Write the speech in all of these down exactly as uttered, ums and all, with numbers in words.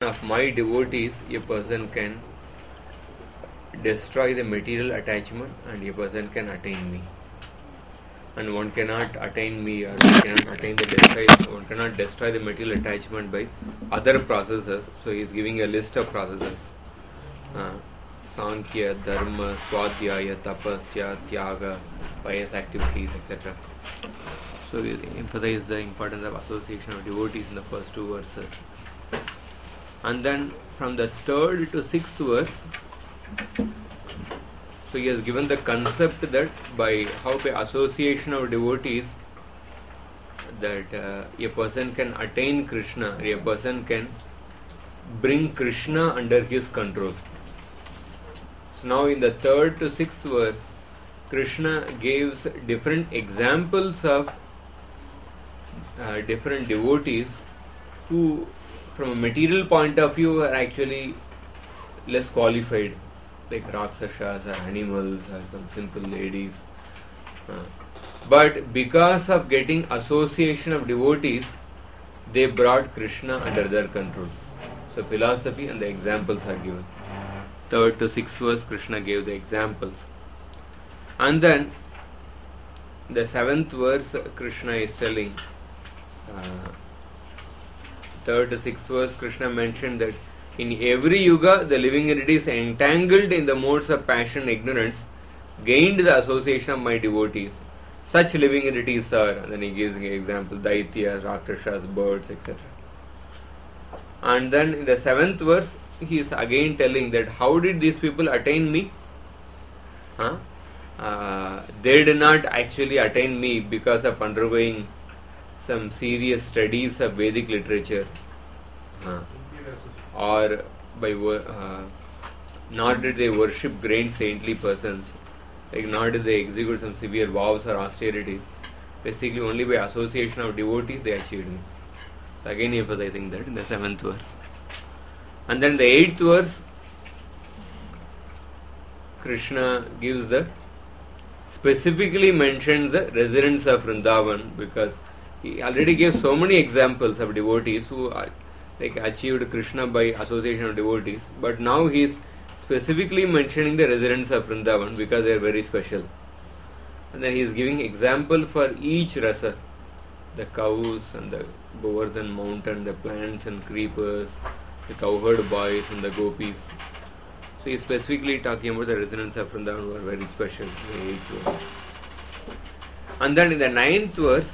of my devotees, a person can destroy the material attachment and a person can attain me. And one cannot attain me or one cannot attain the destroy, one cannot destroy the material attachment by other processes. So he is giving a list of processes. Uh, Sankhya, Dharma, Swadhyaya, Tapasya, Tyaga, pious activities, et cetera. So we emphasize the importance of association of devotees in the first two verses. And then from the third to sixth verse, so he has given the concept that by how by association of devotees that uh, a person can attain Krishna, or a person can bring Krishna under his control. So now in the third to sixth verse, Krishna gives different examples of uh, different devotees who from a material point of view are actually less qualified, like Rakshasas or animals or some simple ladies. Uh, but because of getting association of devotees, they brought Krishna under their control. So philosophy and the examples are given. Third to sixth verse, Krishna gave the examples. And then the seventh verse, Krishna is telling, uh, third to sixth verse, Krishna mentioned that in every yuga, the living entities entangled in the modes of passion and ignorance gained the association of my devotees. Such living entities are, and then he gives an example, Daityas, Rakshasas, birds, et cetera. And then in the seventh verse, he is again telling that how did these people attain me? Huh? Uh, they did not actually attain me because of undergoing some serious studies of Vedic literature. Uh, or by uh, nor did they worship great saintly persons, like nor did they execute some severe vows or austerities. Basically only by association of devotees they achieved me. So again emphasizing that in the seventh verse. And then the eighth verse, Krishna gives the specifically mentions the residents of Vrindavan, because he already gave so many examples of devotees who are like achieved Krishna by association of devotees, but now he is specifically mentioning the residents of Vrindavan because they are very special. And then he is giving example for each rasa, the cows and the Govardhan mountain, the plants and creepers, the cowherd boys and the gopis. So he is specifically talking about the residents of Vrindavan who are very special in the eighth verse. And then in the ninth verse,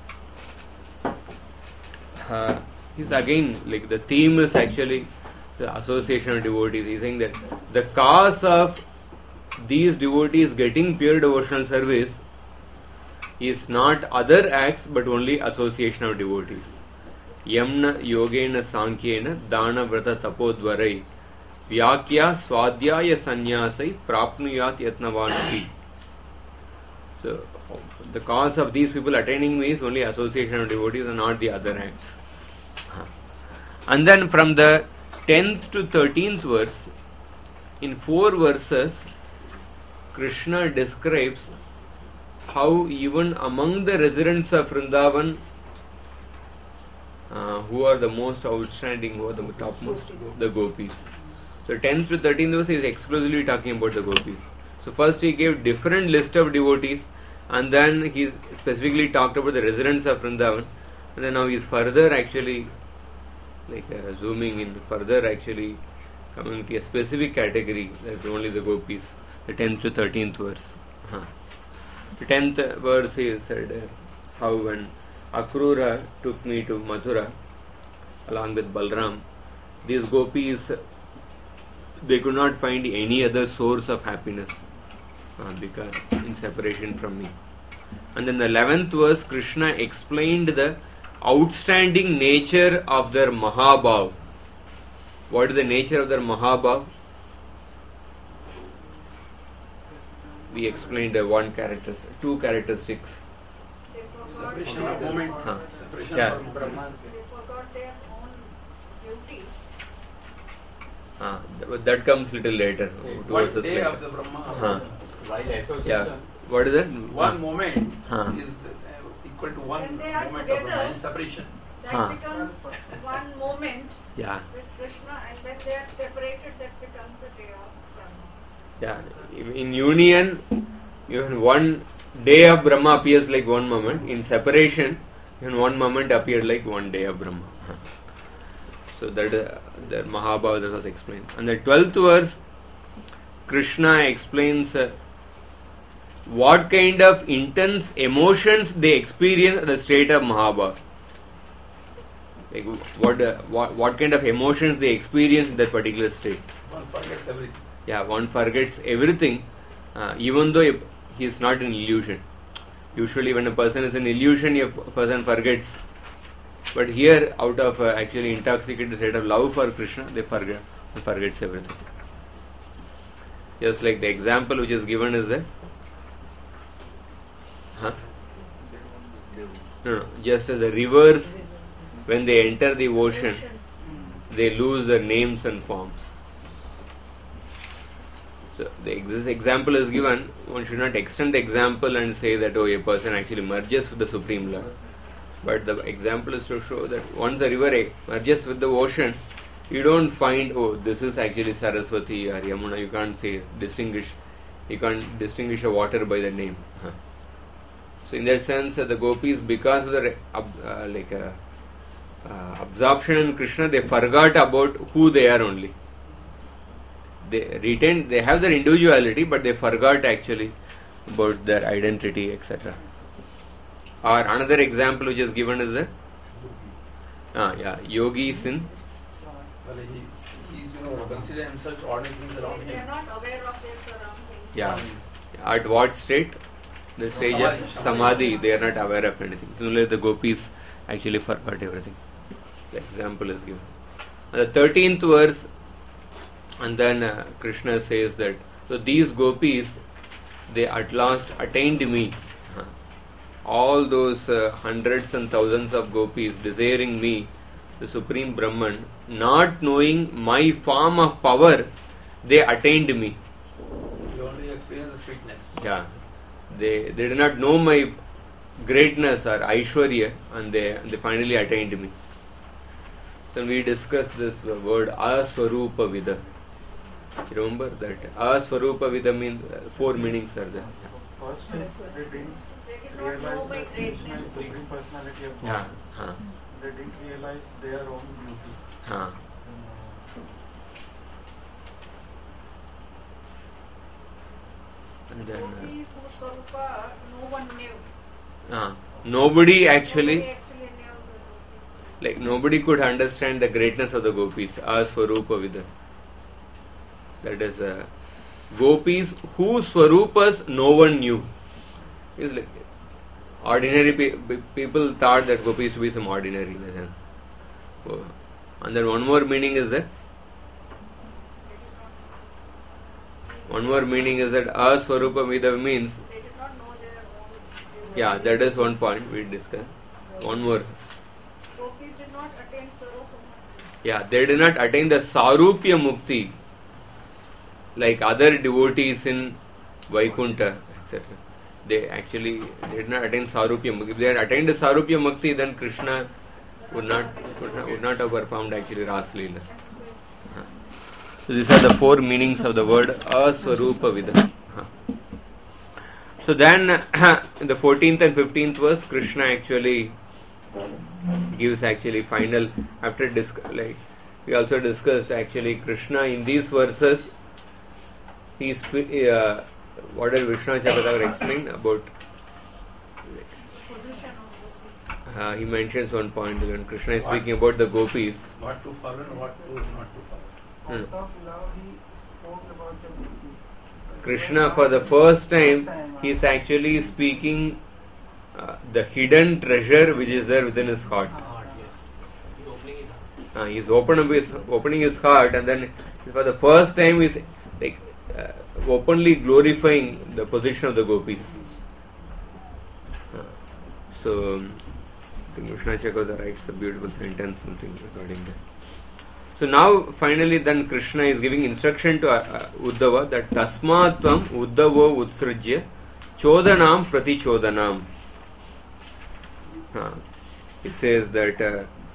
uh, he's again, like the theme is actually the association of devotees. He's saying that the cause of these devotees getting pure devotional service is not other acts but only association of devotees. Yamna yogena sankhena dana vrata tapodvarai vyakya swadhyaya sannyasai prapnuyat yatnavanapi. So the cause of these people attaining me is only association of devotees and not the other acts. And then from the tenth to thirteenth verse, in four verses, Krishna describes how even among the residents of Vrindavan, uh, who are the most outstanding, who are the topmost, the gopis. So tenth to thirteenth verse is exclusively talking about the gopis. So first he gave different list of devotees, and then he specifically talked about the residents of Vrindavan, and then now he is further actually like uh, zooming in, further actually coming to a specific category, that's only the gopis, the tenth to thirteenth verse. Uh-huh. The tenth verse is said uh, how when Akrura took me to Mathura along with Balram, these gopis, they could not find any other source of happiness uh, because in separation from me. And then the eleventh verse, Krishna explained the outstanding nature of their Mahabhav. What is the nature of their Mahabhav? We explained uh, one characteristic, two characteristics. Separation of moment. Huh. Separation Yeah. from Brahman. They forgot their own duties. Ah, th- that comes little later. One Towards us day later. of the Brahma. Huh. While association, Yeah. What is that? One moment Huh. is uh, equal to one When they are moment of together, Brahman. Separation. That Huh. becomes one moment Yeah. with Krishna, and when they are separated, that becomes a day of Brahma. Yeah. In union, even one day of Brahma appears like one moment. In separation, even one moment appeared like one day of Brahma. So that uh, the Mahabharata was explained. And the twelfth verse, Krishna explains uh, what kind of intense emotions they experience at the state of Mahabharata. Like what, uh, what what kind of emotions they experience in that particular state. One forgets everything. Yeah, one forgets everything, uh, even though he is not in illusion. Usually, when a person is in illusion, a person forgets. But here, out of uh, actually intoxicated state of love for Krishna, they forget, they forgets everything. Just like the example which is given is that, huh? No, no, just as the rivers, when they enter the ocean, they lose their names and forms. So the this example is given. One should not extend the example and say that, oh, a person actually merges with the Supreme Lord. But the example is to show that once the river merges with the ocean, you don't find, oh, this is actually Saraswati or Yamuna. You can't say distinguish. You can't distinguish a water by the name. Huh. So in that sense, uh, the gopis, because of the uh, like uh, uh, absorption in Krishna, they forgot about who they are only. They retain, they have their individuality, but they forgot actually about their identity, et cetera. Or another example which is given is that, ah, yeah, yogis in. Well, he, he you know, consider himself ordinary things around They are him. not aware of their surroundings. Yeah. At what state? The stage of samadhi, they are not aware of anything. Similarly, the gopis actually forgot everything. The example is given. And the thirteenth verse, and then uh, Krishna says that, so these gopis, they at last attained me. Huh. All those uh, hundreds and thousands of gopis desiring me, the Supreme Brahman, not knowing my form of power, they attained me. You only experience the sweetness. Yeah. They they did not know my greatness or Aishwarya, and they they finally attained me. Then we discussed this word Aswarupa Vida. You remember that Aswarupa Vida means uh, four meanings are there. First is they didn't They did not know realize my that Krishna is greatness. supreme personality of God. Yeah. Huh. They didn't realize their own beauty. Huh. And then Gopis whose Swarupa no one knew. uh, uh, nobody actually Nobody actually knew the gopis. like nobody could understand the greatness of the gopis. Aswarupa Vida. That is uh, gopis whose swarupas no one knew. It's like ordinary pe- pe- people thought that gopis to be some ordinary in a sense. So, and then one more meaning is that one more meaning is that Aswarupa Vida means, They did not know their own beauty. yeah, that is one point we discussed. One more. Gopis did not attain Swarupa. Yeah, they did not attain the Sarupya Mukti like other devotees in Vaikuntha, et cetera. They actually did not attain Sarupya Mukti. If they had attained the Sarupya Mukti, then Krishna would not would not, would not have performed actually Ras Leela. Huh. So these are the four meanings of the word Aswarupa Vida. Huh. So then in the fourteenth and fifteenth verse, Krishna actually gives actually final, after disc, like we also discussed actually Krishna in these verses, he is uh, what did Vishnu Chakravarti explain about, Position of gopis. uh, he mentions one point when Krishna is speaking about the gopis. What to follow and what to not to follow. Out of love, he spoke about the gopis. Krishna for the first time he is actually speaking uh, the hidden treasure which is there within his heart. Uh, he is open up his, opening his heart, and then for the first time he is like uh, openly glorifying the position of the gopis. Uh, so I think Vishnu Chakravarti writes a beautiful sentence something regarding that. So now finally then Krishna is giving instruction to uh, Uddhava that Tasmatvam Uddhavo Utsrajya Chodanam Prati Chodanam. Uh, it says that uh,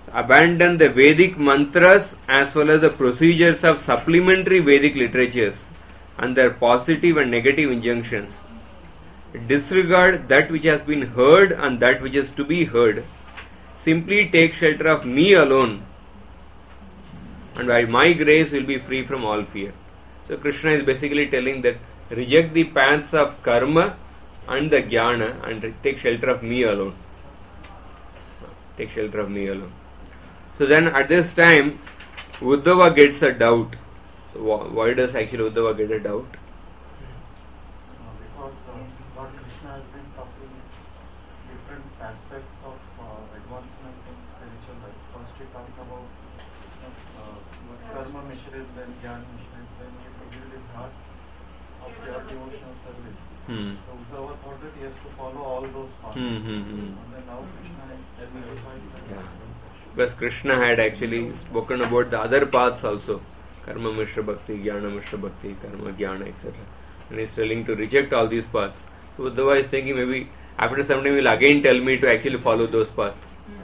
Abandon the Vedic mantras as well as the procedures of supplementary Vedic literatures and their positive and negative injunctions. Disregard that which has been heard and that which is to be heard. Simply take shelter of me alone, and by my grace will be free from all fear. So Krishna is basically telling that reject the paths of karma and the jnana and take shelter of me alone. Take shelter of me alone. So then at this time, Uddhava gets a doubt. So why does actually Uddhava get a doubt? Uh, because uh, Lord Krishna has been talking different aspects of uh, advancement in spiritual life. First he talked about uh, karma mishrit, then jnana mishrit, then he build his heart of pure devotional service. Hmm. So Uddhava thought that he has to follow all those paths. Hmm, hmm, hmm. And then now Krishna is clarified that. Yeah. Because Krishna had actually spoken about the other paths also. Karma Mishra Bhakti, Jnana Mishra Bhakti, Karma Jnana, et cetera. And he's telling to reject all these paths. So Uddhava is thinking maybe after some time he will again tell me to actually follow those paths.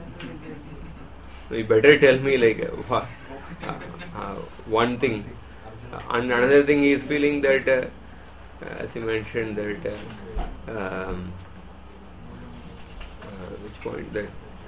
So you better tell me like uh, uh, uh, one thing. Uh, and another thing he is feeling that, uh, as he mentioned that, uh, um, uh, which point that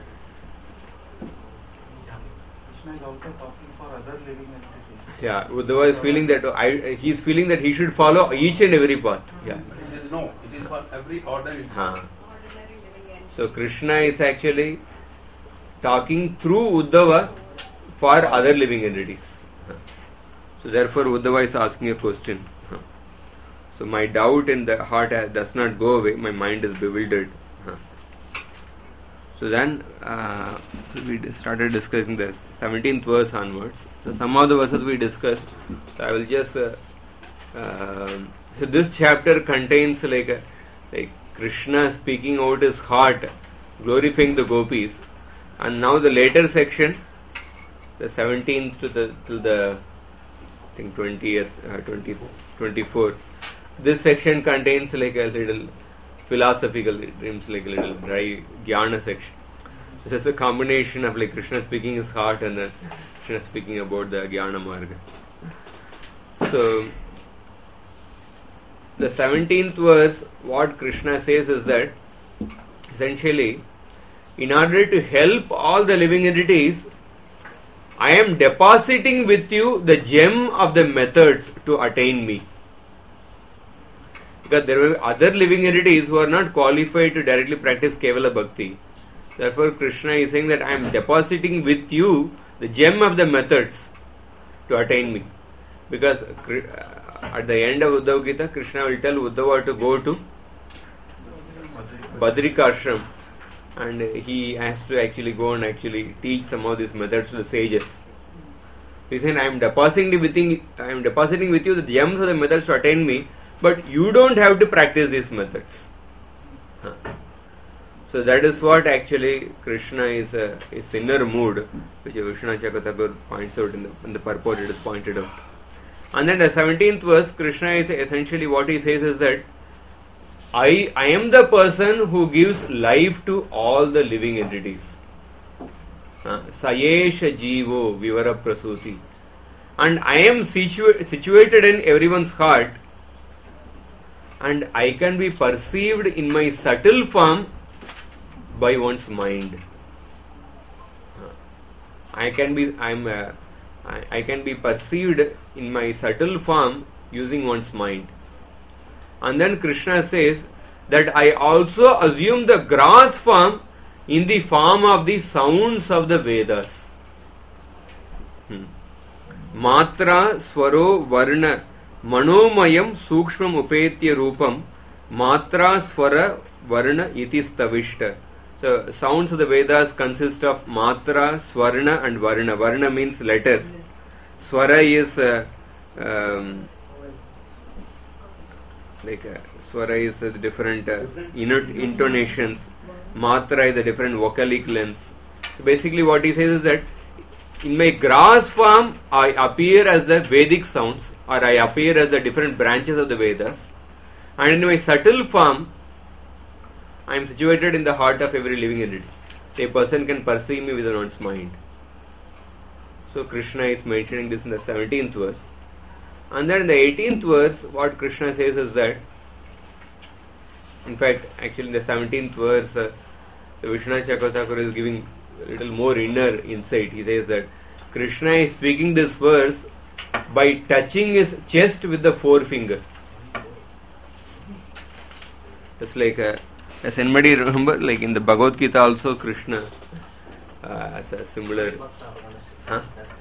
Krishna is also talking for other living entities. yeah, Uddhava is feeling that I, he is feeling that he should follow each and every path. Yeah. It is no, it is for every ordinary. Huh. Ordinary living entity. So Krishna is actually talking through Uddhava for other living entities. Huh. So therefore Uddhava is asking a question. Huh. So my doubt in the heart does not go away. My mind is bewildered. Huh. So then uh, we started discussing this seventeenth verse onwards. So some of the verses we discussed. So I will just. Uh, uh, so this chapter contains like a, like Krishna speaking out his heart, glorifying the gopis, and now the later section, the seventeenth to the till the I think twentieth, uh, twenty, twenty-fourth. This section contains like a little philosophical, it seems like a little dry jnana section. So it's a combination of like Krishna speaking his heart and then Krishna speaking about the jnana marga. So the seventeenth verse, what Krishna says is that essentially, in order to help all the living entities, I am depositing with you the gem of the methods to attain me. Because there were other living entities who are not qualified to directly practice Kevala Bhakti. Therefore, Krishna is saying that I am depositing with you the gem of the methods to attain me. Because at the end of Uddhava Gita, Krishna will tell Uddhava to go to Badrika Ashram, and he has to actually go and actually teach some of these methods to the sages. He is saying, I am depositing with you, I am depositing with you the gems of the methods to attain me, but you don't have to practice these methods. Huh. So that is what actually Krishna is uh, his inner mood, which Vishwanath Chakravarti points out in the, in the purport it is pointed out. And then the seventeenth verse, Krishna is essentially what he says is that I, I am the person who gives life to all the living entities. Uh, Sayesha Jivo Vivara Prasuti. And I am situa- situated in everyone's heart, and I can be perceived in my subtle form by one's mind. Uh, I can be I am uh, I, I can be perceived in my subtle form using one's mind. And then Krishna says that I also assume the gross form in the form of the sounds of the Vedas. Hmm. Matra Swaro Varna Manomayam Sukshmam Upetya Rupam Matra Swara Varna Iti Stavishta. So sounds of the Vedas consist of Matra, Swarna and Varna. Varna means letters. Swara is uh, um, like uh, Swara is uh, the different uh, intonations. Matra is the different vocalic lengths. So basically what he says is that in my gross form I appear as the Vedic sounds, or I appear as the different branches of the Vedas, and in my subtle form I am situated in the heart of every living entity. A person can perceive me with one's mind. So Krishna is mentioning this in the seventeenth verse. And then in the eighteenth verse, what Krishna says is that, in fact, actually in the seventeenth verse, uh, the Vishwanath Chakravarti is giving a little more inner insight. He says that Krishna is speaking this verse by touching his chest with the forefinger. It's like, a, does anybody remember, like in the Bhagavad Gita also, Krishna uh, has a similar... Huh?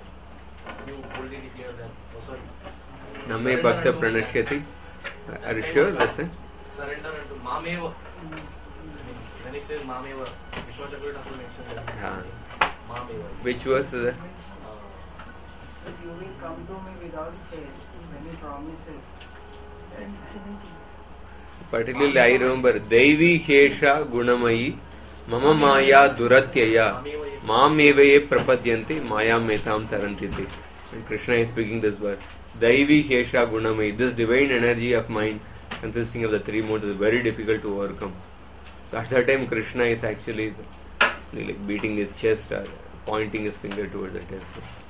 Name Bhakta Pranashyati. Are you sure that's it? Surrender to Mameva. When it says Mameva, Vishwanath Chakravarti mentions that. Yeah. Mameva. Which verse is that? Because you will come to me without fail when he promises. Particularly I remember Devi Hesha Gunamayi Mama Maya Duratyaya Mamevaye Prapadyanti Maya Metam Tarantiti. And Krishna is speaking this verse. Devi Hesha Gunamayi. This divine energy of mind consisting of the three modes is very difficult to overcome. So at that time Krishna is actually like beating his chest or pointing his finger towards the chest.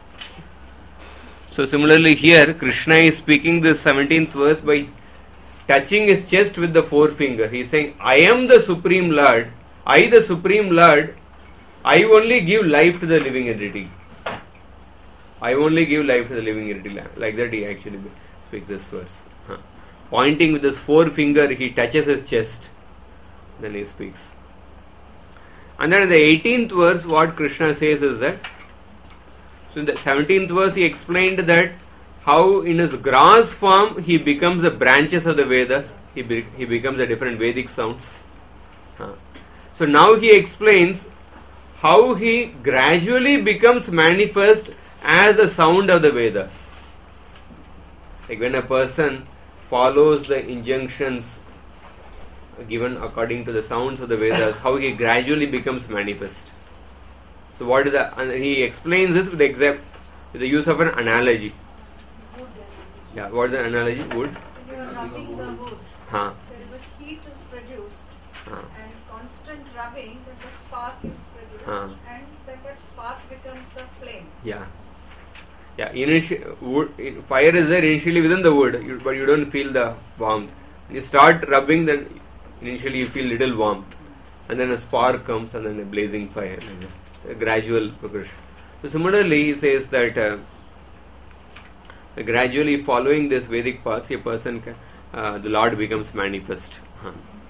So similarly here Krishna is speaking this seventeenth verse by touching his chest with the forefinger. He is saying, I am the Supreme Lord. I, the Supreme Lord, I only give life to the living entity. I only give life to the living entity. Like that he actually speaks this verse. Huh. Pointing with his forefinger, he touches his chest. Then he speaks. And then in the eighteenth verse, what Krishna says is that, so in the seventeenth verse he explained that how in his grass form he becomes the branches of the Vedas, he, be, he becomes the different Vedic sounds. Huh. So now he explains how he gradually becomes manifest as the sound of the Vedas. Like when a person follows the injunctions given according to the sounds of the Vedas, how he gradually becomes manifest. So what is the, and he explains this with the, example, with the use of an analogy. Yeah, what is the analogy? Wood? When you are rubbing the wood, Huh. there is a heat is produced, Huh. and constant rubbing, then the spark is produced, Huh. and then that spark becomes a flame. Yeah. Yeah, initial wood, in, fire is there initially within the wood, you, but you don't feel the warmth. When you start rubbing, then initially you feel little warmth, and then a spark comes, and then a blazing fire. Like that. It's a gradual progression. So similarly, he says that uh, gradually following this Vedic paths, a person can, uh, the Lord becomes manifest. Huh.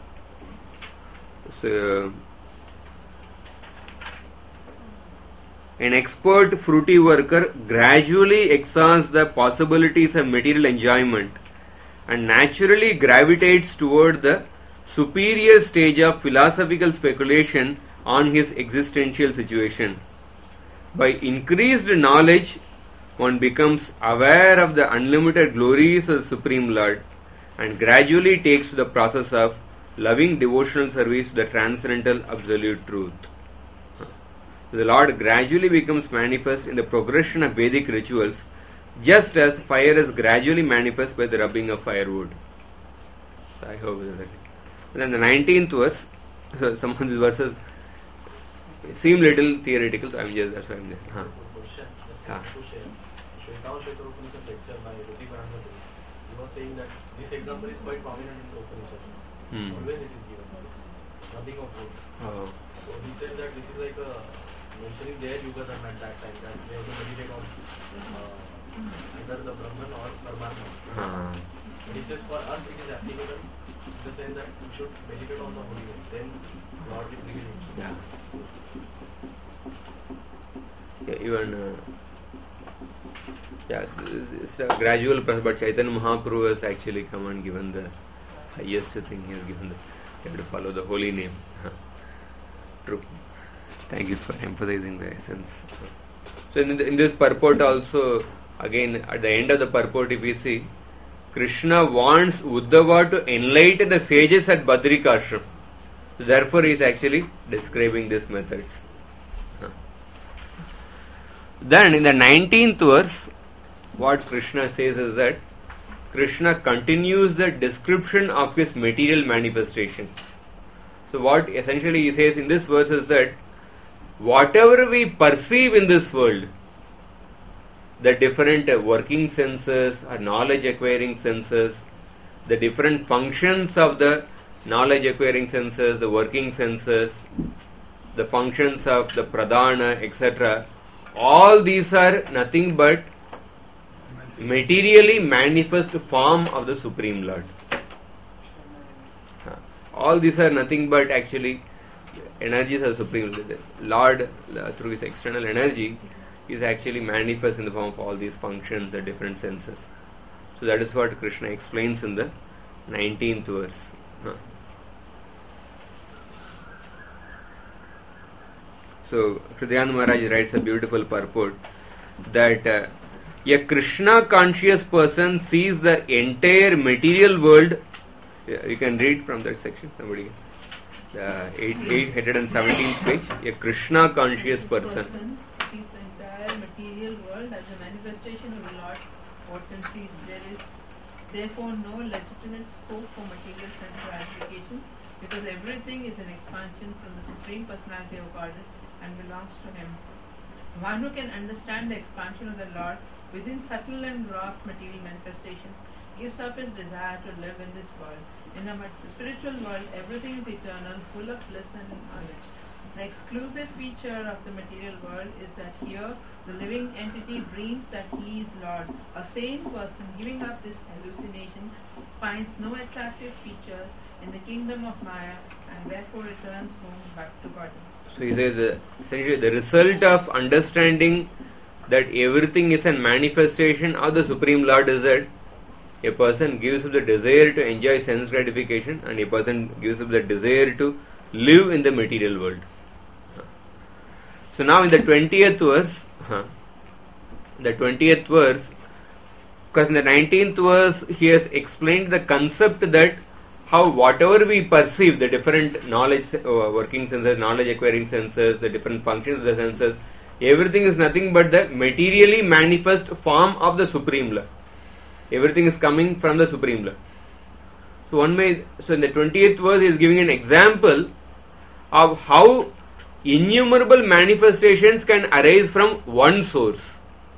So, an expert fruity worker gradually exhausts the possibilities of material enjoyment and naturally gravitates toward the superior stage of philosophical speculation on his existential situation. By increased knowledge, one becomes aware of the unlimited glories of the Supreme Lord and gradually takes to the process of loving devotional service to the transcendental absolute truth. The Lord gradually becomes manifest in the progression of Vedic rituals, just as fire is gradually manifest by the rubbing of firewood. So I hope that. And then the nineteenth verse, so some of these verses seem little theoretical, so I'm just that's why I'm there. Huh. Question. Yeah. Shwetava Shweta Upanishad lecture by Ruti Paranjali. He was saying that this example is quite prominent in the Upanishads. Hmm. Always it is given. Rubbing of wood. Oh. So he said that this is like a mentioning their yuga dharma at that time, that they have to meditate on uh, either the Brahman or Paramatma. Uh, And he says for us it is applicable in the sense that we should meditate on the Holy Name, then Lord will reveal it. yeah. Yeah, even uh, yeah, it's a gradual process, but Chaitanya Mahaprabhu has actually come and given the highest thing. He has given the you have to follow the holy name. True. Thank you for emphasizing the essence. So in, the, in this purport also, again at the end of the purport, if we see, Krishna wants Uddhava to enlighten the sages at Badrikashram. So therefore he is actually describing these methods. Then in the nineteenth verse, what Krishna says is that Krishna continues the description of his material manifestation. So what essentially he says in this verse is that whatever we perceive in this world, the different uh, working senses or knowledge acquiring senses, the different functions of the knowledge acquiring senses, the working senses, the functions of the pradhana, et cetera. All these are nothing but materially manifest form of the Supreme Lord. All these are nothing but actually energies of Supreme Lord. Lord, uh, through his external energy, is actually manifest in the form of all these functions, the different senses. So that is what Krishna explains in the nineteenth verse. Huh. So Hridayananda Maharaj writes a beautiful purport that uh, a Krishna conscious person sees the entire material world. Yeah, you can read from that section, somebody. Uh, eight, eight hundred seventeenth page. A Krishna conscious person sees the entire material world as a manifestation of the Lord's potencies. There is therefore no legitimate scope for material sense gratification, because everything is an expansion from the Supreme Personality of Godhead and belongs to Him. One who can understand the expansion of the Lord within subtle and gross material manifestations gives up his desire to live in this world. In the spiritual world, everything is eternal, full of bliss and knowledge. The exclusive feature of the material world is that here the living entity dreams that he is Lord. A sane person giving up this hallucination finds no attractive features in the kingdom of Maya and therefore returns home back to body. So he says the, essentially the result of understanding that everything is a manifestation of the Supreme Lord is that a person gives up the desire to enjoy sense gratification and a person gives up the desire to live in the material world. So now in the twentieth verse, huh, the twentieth verse, because in the nineteenth verse he has explained the concept that how whatever we perceive, the different knowledge uh, working senses, knowledge acquiring senses, the different functions of the senses, everything is nothing but the materially manifest form of the Supreme Lord. Everything is coming from the Supreme Lord. So one may, so in the twentieth verse he is giving an example of how innumerable manifestations can arise from one source.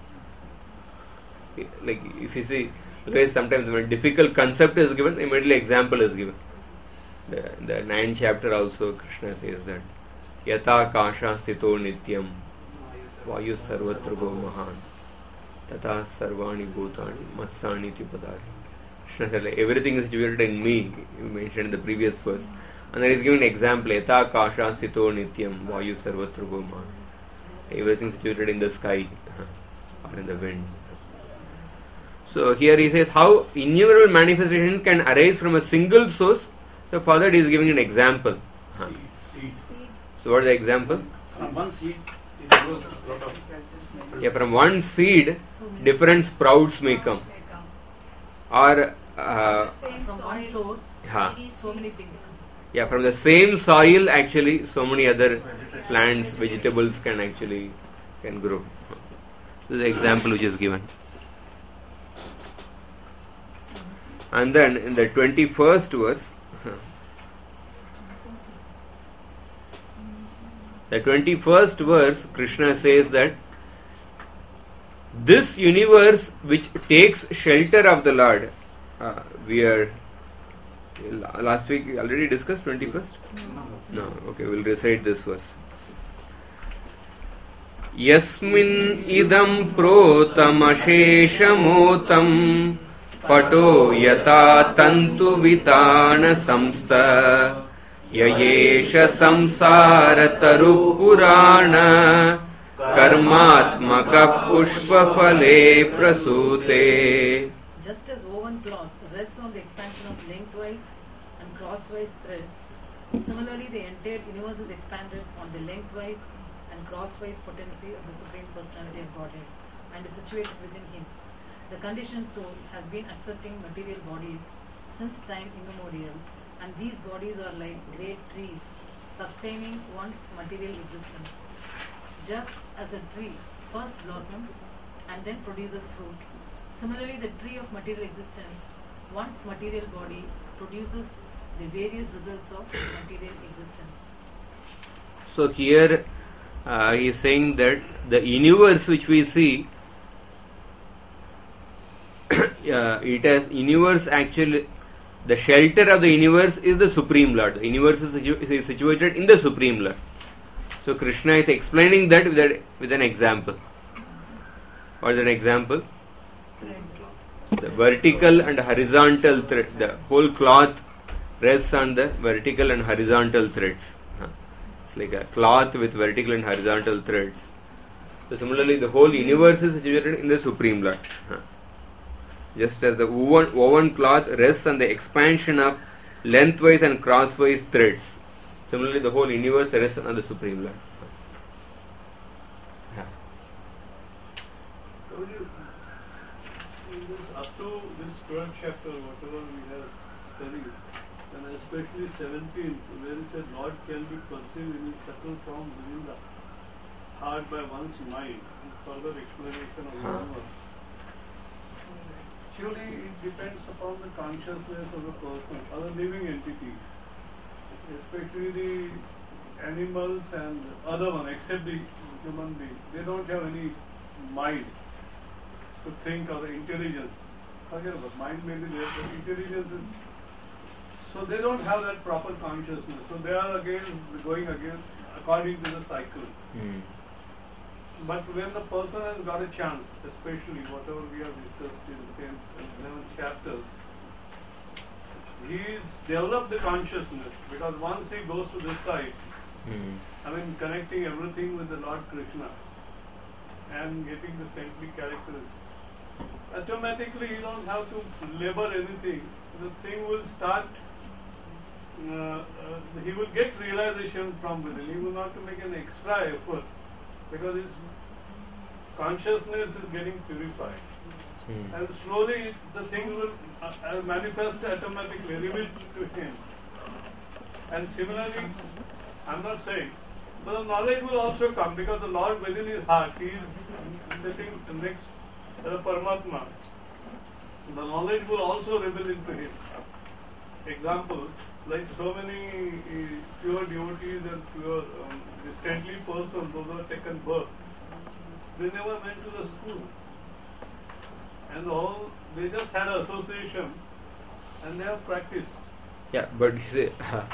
Like if you see, sometimes when a difficult concept is given, immediately example is given. The, the ninth chapter also Krishna says that Yata kasha sthito nityam vayu sarvatrubho mahan tata sarvani bhutani matsani tyupadari. Krishna said like, everything is situated in me, you mentioned in the previous verse. And then he is giving an example, Yata kasha sthito nityam vayu sarvatrubho mahan. Everything is situated in the sky or in the wind. So here he says how innumerable manifestations can arise from a single source. So for that he is giving an example. Huh. Seed, seed. So what is the example? From one seed it grows a lot of. Yeah, from one seed different sprouts may come. Or uh, Same From one soil, source, huh. so many things. Yeah, from the same soil actually so many other plants, vegetables can actually can grow. This is the example which is given. And then in the twenty-first verse, the twenty-first verse, Krishna says that this universe which takes shelter of the Lord, uh, we are, last week we already discussed twenty-first? No, okay, we'll recite this verse. Yasmin idam protam asheshamotam pato yata tantu vitana samsta yayesha samsara taru purana karmatmaka pushpa phale prasute. Just as woven cloth rests on the expansion of lengthwise and crosswise threads, similarly the entire universe is expanded on the lengthwise and crosswise potency of the Supreme Personality of Godhead and is situated within Him. The conditioned soul has been accepting material bodies since time immemorial, and these bodies are like great trees sustaining one's material existence. Just as a tree first blossoms and then produces fruit, similarly the tree of material existence, one's material body, produces the various results of material existence. So here uh, he is saying that the universe which we see uh, it has universe actually, the shelter of the universe is the Supreme Lord. The universe is, situ- is situated in the Supreme Lord. So Krishna is explaining that with, a, with an example. What is an example? The vertical and horizontal thread, the whole cloth rests on the vertical and horizontal threads. Huh. It's like a cloth with vertical and horizontal threads. So similarly, the whole universe is situated in the Supreme Lord. Huh. Just as the woven, woven cloth rests on the expansion of lengthwise and crosswise threads, similarly the whole universe rests on the Supreme Lord. Yeah. Could you, in this, up to this twelfth chapter, whatever we have studied, and especially seventeenth, where it said Lord can be perceived in his subtle form within the heart by one's mind, and further explanation of the Huh. universe. Actually, it depends upon the consciousness of the person, or the living entity, especially the animals and other one, except the human being. They don't have any mind to think, or the intelligence. Forget about mind, maybe there, but intelligence is. So they don't have that proper consciousness. So they are again going again according to the cycle. Hmm. But when the person has got a chance, especially whatever we have discussed in tenth and eleventh chapters, he's developed the consciousness, because once he goes to this side, Hmm. I mean connecting everything with the Lord Krishna and getting the saintly characters, automatically you don't have to labor anything. The thing will start, uh, uh, he will get realization from within. He will not to make an extra effort, because his consciousness is getting purified. Hmm. And slowly the thing will uh, uh, manifest automatically, revealed to him. And similarly, I'm not saying, but the knowledge will also come, because the Lord within his heart, he is sitting next to the Paramatma. The knowledge will also reveal into him. Example, like so many uh, pure devotees and pure um, saintly persons, those who have taken birth, they never went to the school. And all, they just had association and they have practiced. Yeah, but you see,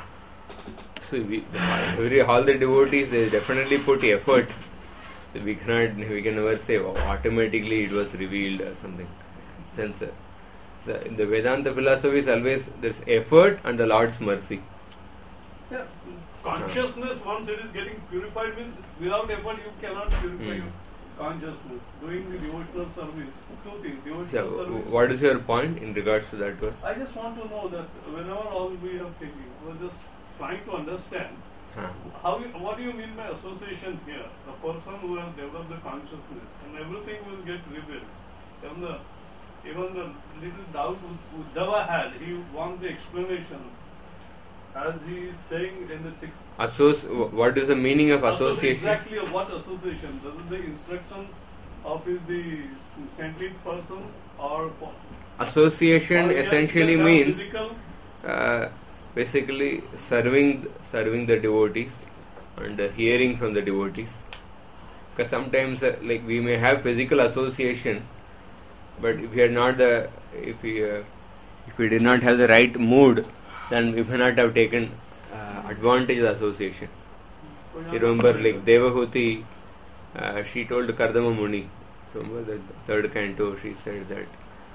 so we, every all the devotees, they definitely put effort. So we cannot, we can never say, oh, automatically it was revealed or something. Since uh, so in the Vedanta philosophy is always there's effort and the Lord's mercy. Yeah. Consciousness, once it is getting purified, means without effort you cannot purify Mm. your consciousness. Doing the devotional service, two things, devotional So service. what is your point in regards to that verse? I just want to know that whenever all we have taken, we're just trying to understand Huh. how you, what do you mean by association here? A person who has developed the consciousness, and everything will get revealed. Even the, even the little doubt Uddhava had, he wants the explanation. As he is saying in the sixth. Associ- what is the meaning of association? Exactly of what association? Does it the instructions of is the saintly person, or Association or he has essentially just a means physical? uh, basically serving serving the devotees and uh, hearing from the devotees. Because sometimes uh, like we may have physical association, but if we are not the if we uh, if we did not have the right mood, then we may not have taken uh, advantage of the association. You remember like Devahuti, uh, she told Kardama Muni, remember the third canto, she said that,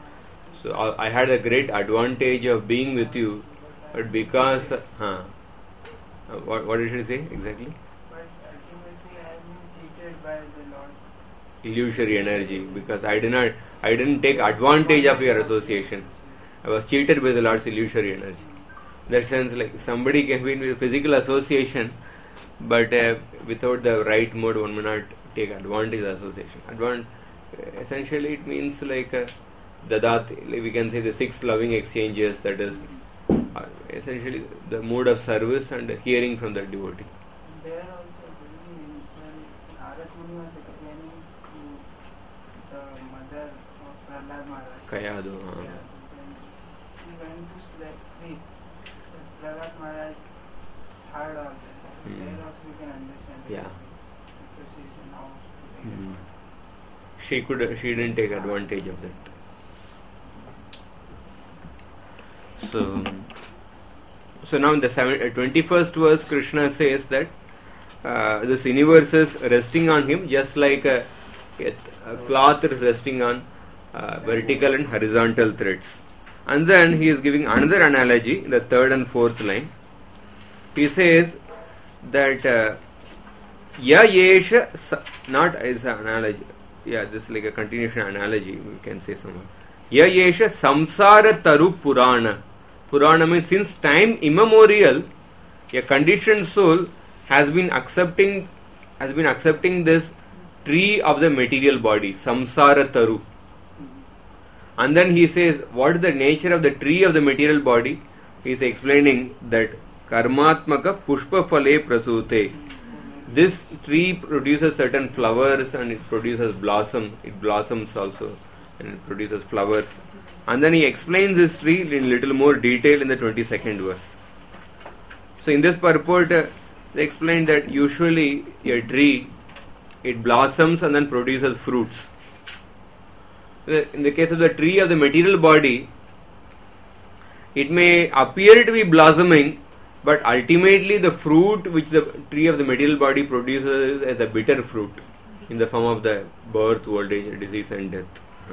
so I, I had a great advantage of being with you, but because, uh, huh, uh, what, what did she say exactly? But ultimately I am being cheated by the Lord's. Illusory energy, because I did not, I didn't take advantage of your association. I was cheated by the Lord's illusory energy. In that sense, like somebody can be with physical association, but uh, without the right mode, one may not take advantage of the association. Advan- essentially, it means like uh, dadat, like we can say the six loving exchanges. That is uh, essentially the mode of service and hearing from the devotee. There also, when Narad Muni was explaining to the mother of Prahlad Maharaj, Kayadu. Uh, yeah, when she went to sleep, sleep Prahlad Maharaj heard all this. So Hmm. there also we can understand the Yeah. association now. hmm. She could, she didn't take advantage of that. So, so now in the seven, twenty-first verse, Krishna says that uh, this universe is resting on him just like a, a, a cloth is resting on uh, vertical and horizontal threads. And then he is giving another analogy in the third and fourth line. He says that uh, ya yesha, not as an analogy, yeah, this is like a continuation analogy, we can say somewhere. Ya yesha samsara taru purana. Purana means since time immemorial, a conditioned soul has been accepting has been accepting this tree of the material body, samsara taru. And then he says, what is the nature of the tree of the material body? He is explaining that karmatmaka pushpa phale prasute. This tree produces certain flowers and it produces blossom. It blossoms also and it produces flowers. And then he explains this tree in little more detail in the twenty-second verse. So in this purport, uh, they explain that usually a tree, it blossoms and then produces fruits. In the case of the tree of the material body, it may appear to be blossoming, but ultimately the fruit which the tree of the material body produces is a bitter fruit in the form of the birth, old age, disease and death.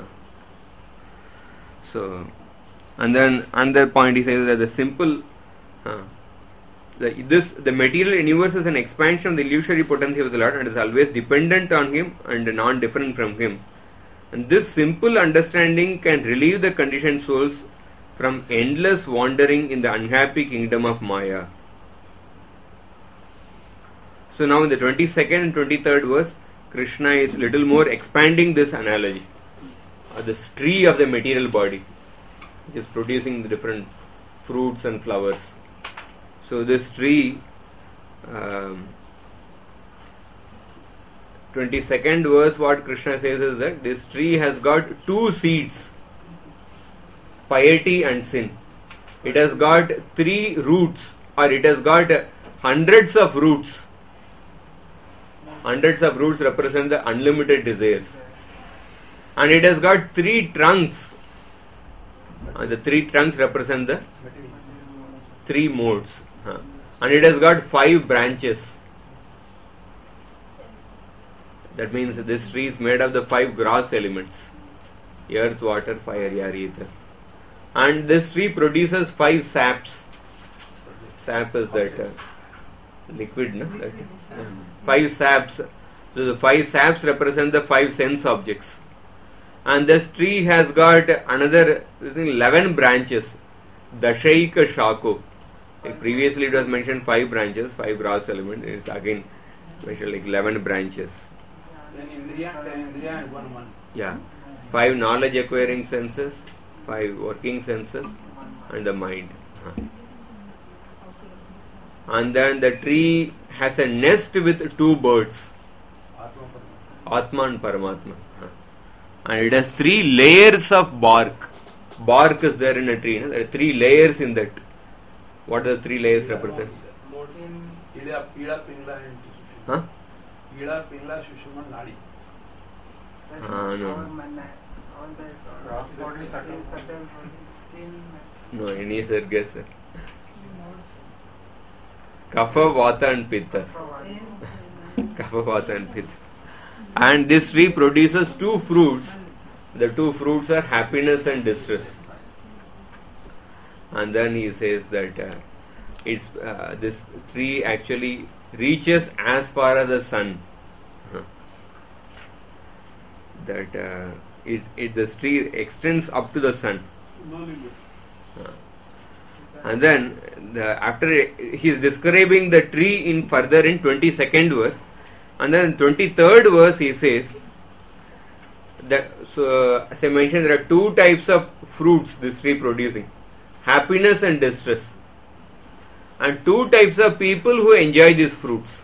So, and then another point he says that the simple, uh, the, this the material universe is an expansion of the illusory potency of the Lord and is always dependent on Him and non-different from Him. And this simple understanding can relieve the conditioned souls from endless wandering in the unhappy kingdom of Maya. So now in the twenty-second and twenty-third verse, Krishna is little more expanding this analogy. Uh, this tree of the material body, which is producing the different fruits and flowers. So this tree, um, twenty-second verse, what Krishna says is that this tree has got two seeds, piety and sin. It has got three roots, or it has got hundreds of roots. Hundreds of roots represent the unlimited desires. And it has got three trunks. And the three trunks represent the three modes. Huh. And it has got five branches. That means this tree is made of the five gross elements: earth, water, fire, air, ether. And this tree produces five saps. Sap is that uh, liquid, no? That, uh, five saps. So the five saps represent the five sense objects. And this tree has got another eleven branches. Dashaika Shako. Like previously it was mentioned five branches, five gross elements. It is again mentioned like eleven branches. Then Indriya, ten Indriya and one one. Yeah. Five knowledge acquiring senses, five working senses, and the mind. Huh. And then the tree has a nest with two birds, Atma and Paramatma. Huh. And it has three layers of bark. Bark is there in a tree. No? There are three layers in that. What do the three layers represent? Ida, Ida, Pingla and Huh? Ida, Pingla, Shushuma, Nadi. Ah, no. All the Cross body, subtle subtle skin. No, any other guess? Sir. Kapha, Vata and Pitta. Kapha, Vata and Pitta. And this tree produces two fruits. The two fruits are happiness and distress. And then he says that uh, it's uh, this tree actually reaches as far as the sun. Huh. That uh, it, it this tree extends up to the sun. No limit. Huh. And then the, after he is describing the tree in further in twenty-second verse, and then twenty-third verse he says that, so uh, as I mentioned, there are two types of fruits this tree producing: happiness and distress. And two types of people who enjoy these fruits.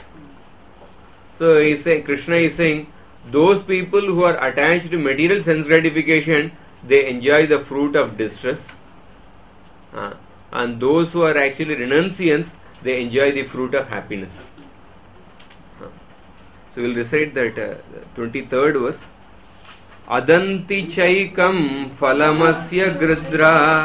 So he is saying, Krishna is saying, those people who are attached to material sense gratification, they enjoy the fruit of distress. Uh, and those who are actually renunciants, they enjoy the fruit of happiness. Uh, so we will recite that uh, twenty-third verse. Adanti chaikam falamasya gridra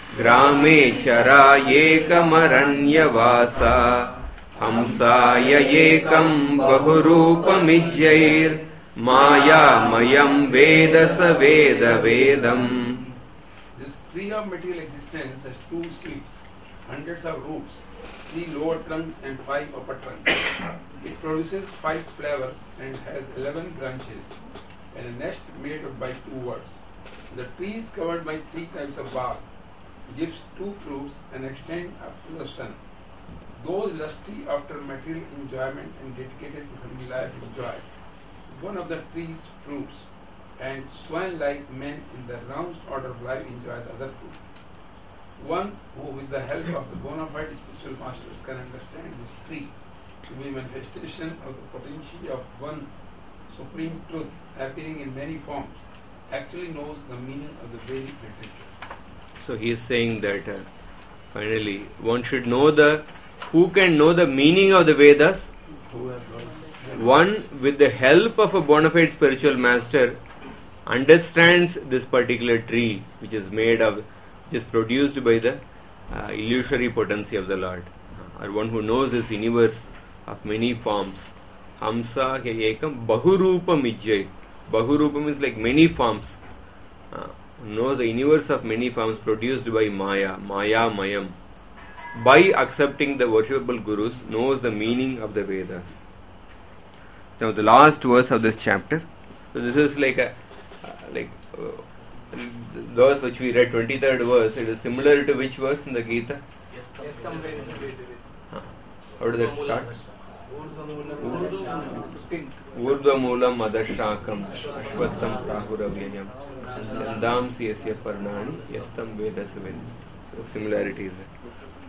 Grame chara ekamaranyavasa Hamsaya ekam bahurupamijjair Maya mayam vedasa veda vedam. This tree of material existence has two seeds, hundreds of roots, three lower trunks and five upper trunks. It produces five flowers and has eleven branches and a nest made up by two words. The tree is covered by three types of bark, gives two fruits and extends up to the sun. Those lusty after material enjoyment and dedicated to family life enjoy one of the tree's fruits, and swan-like men in the round order of life enjoy the other fruit. One who with the help of the bona fide spiritual masters can understand this tree to be manifestation of the potency of one supreme truth appearing in many forms, actually knows the meaning of the Vedic literature. So he is saying that uh, finally one should know the, who can know the meaning of the Vedas? Who has lost? One with the help of a bona fide spiritual master understands this particular tree which is made of, which is produced by the uh, illusory potency of the Lord, or one who knows this universe of many forms. Hamsa ekam bahurupam ijjai. Bahurupam is like many forms. Uh, knows the universe of many forms produced by Maya, Maya Mayam. By accepting the worshipable gurus, knows the meaning of the Vedas. Now the last verse of this chapter. So this is like a uh, like uh, the verse which we read, twenty-third verse. It is similar to which verse in the Gita? Huh. How does that start? Urdhva moolam adashakam ashvattam prahuravyayam chandamsi yasya parnani yastam vedas ved. So similarity is there.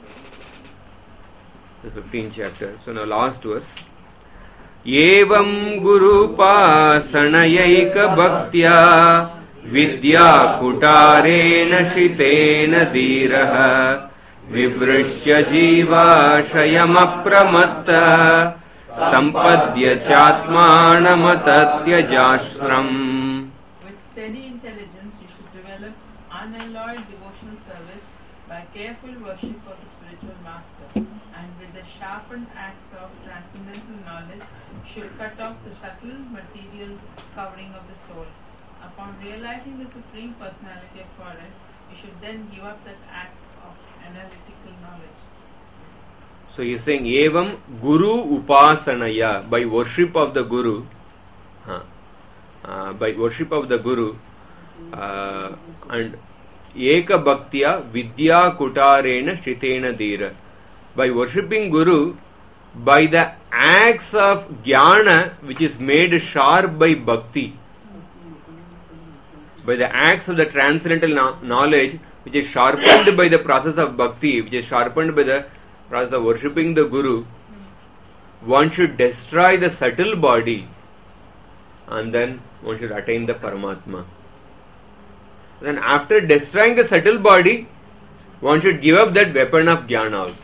The fifteenth chapter. So now last verse. Evam guru pasanayika bhaktya vidya kutarena shitena dhiraha vivrishya jiva shayam apramatta sampadya chatmanamatatya jashram. With steady intelligence, you should develop unalloyed devotional service by careful worship of the spiritual master, and with the sharpened axe of transcendental knowledge, you should cut off the subtle material covering of the soul. Upon realizing the Supreme Personality of Godhead, you should then give up that axe of analytical knowledge. So he is saying, Evam Guru Upasanaya, by worship of the Guru, huh, uh, by worship of the Guru, uh, and Eka Bhaktya Vidya Kutarena Shritena Dhira, by worshipping Guru, by the axe of Jnana, which is made sharp by Bhakti, by the axe of the transcendental no- knowledge, which is sharpened by the process of Bhakti, which is sharpened by the process of worshipping the Guru, one should destroy the subtle body and then one should attain the Paramatma. Then after destroying the subtle body, one should give up that weapon of Jnana also.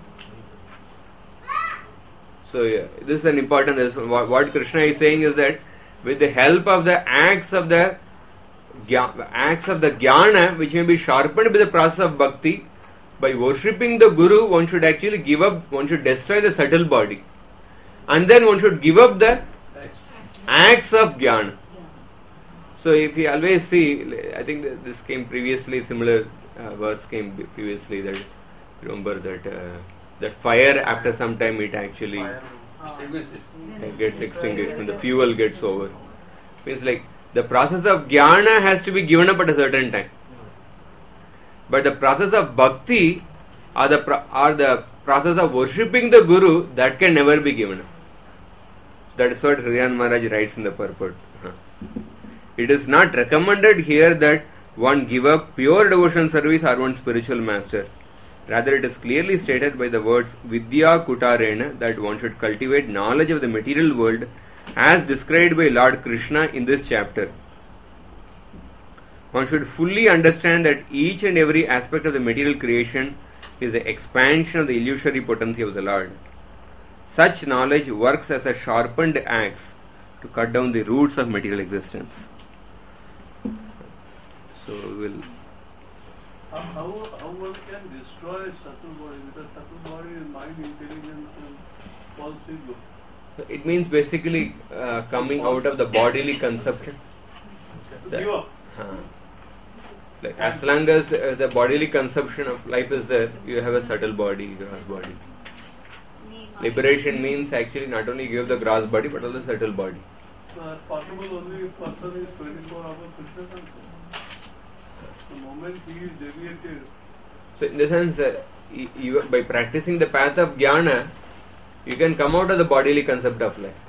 So yeah, this is an important, this, what, what Krishna is saying is that with the help of the axe of the axe of the Jnana, which may be sharpened by the process of Bhakti, by worshipping the Guru, one should actually give up, one should destroy the subtle body. And then one should give up the axe of Jnana. So if you always see, I think that this came previously, similar uh, verse came previously, that remember that uh, that fire after some time it actually uh, gets extinguished when the fuel gets over. Means like the process of Jnana has to be given up at a certain time. But the process of Bhakti or the, pro- or the process of worshipping the Guru, that can never be given up. That is what Hridayan Maharaj writes in the purport. Huh. It is not recommended here that one give up pure devotion service or one spiritual master. Rather, it is clearly stated by the words Vidya Kutarena that one should cultivate knowledge of the material world as described by Lord Krishna in this chapter. One should fully understand that each and every aspect of the material creation is the expansion of the illusory potency of the Lord. Such knowledge works as a sharpened axe to cut down the roots of material existence. So we will Um, how, how one can destroy subtle body, because subtle body is mind, intelligence and false ego. So it means basically uh, coming out of the bodily conception. To give up. Uh, like as long as uh, the bodily conception of life is there, you have a subtle body, gross body. Liberation means actually not only give the gross body but also subtle body. So that's possible only if person is twenty-four hours Krishna conscious. The moment he is deviated. So in the sense, uh, you, you, by practicing the path of jnana, you can come out of the bodily concept of life.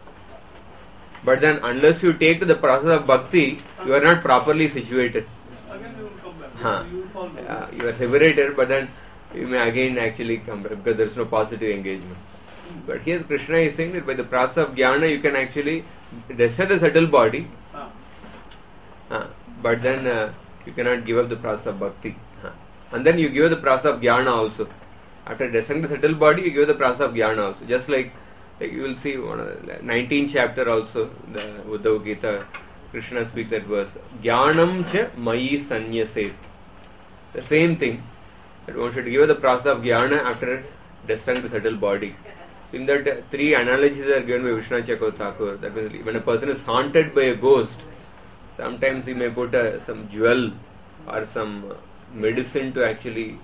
But then unless you take to the process of bhakti, you are not properly situated. Again you will come back. Huh. You will fall down. Uh, you are liberated, but then you may again actually come back because there is no positive engagement. But here Krishna is saying that by the process of jnana, you can actually destroy the subtle body, Ah. uh, but then uh, you cannot give up the process of bhakti. Uh. And then you give the process of jnana also. After destroying the subtle body, you give the process of jnana also. Just like, like you will see one of the nineteenth chapter also, the Uddhava Gita, Krishna speaks that verse. Jnanam cha mayi sanyaset. The same thing, that one should give the process of jnana after destroying the subtle body. In that uh, three analogies are given by Vishwanath Chakravarti Thakur. That means when a person is haunted by a ghost, sometimes he may put uh, some jewel or some uh, medicine to actually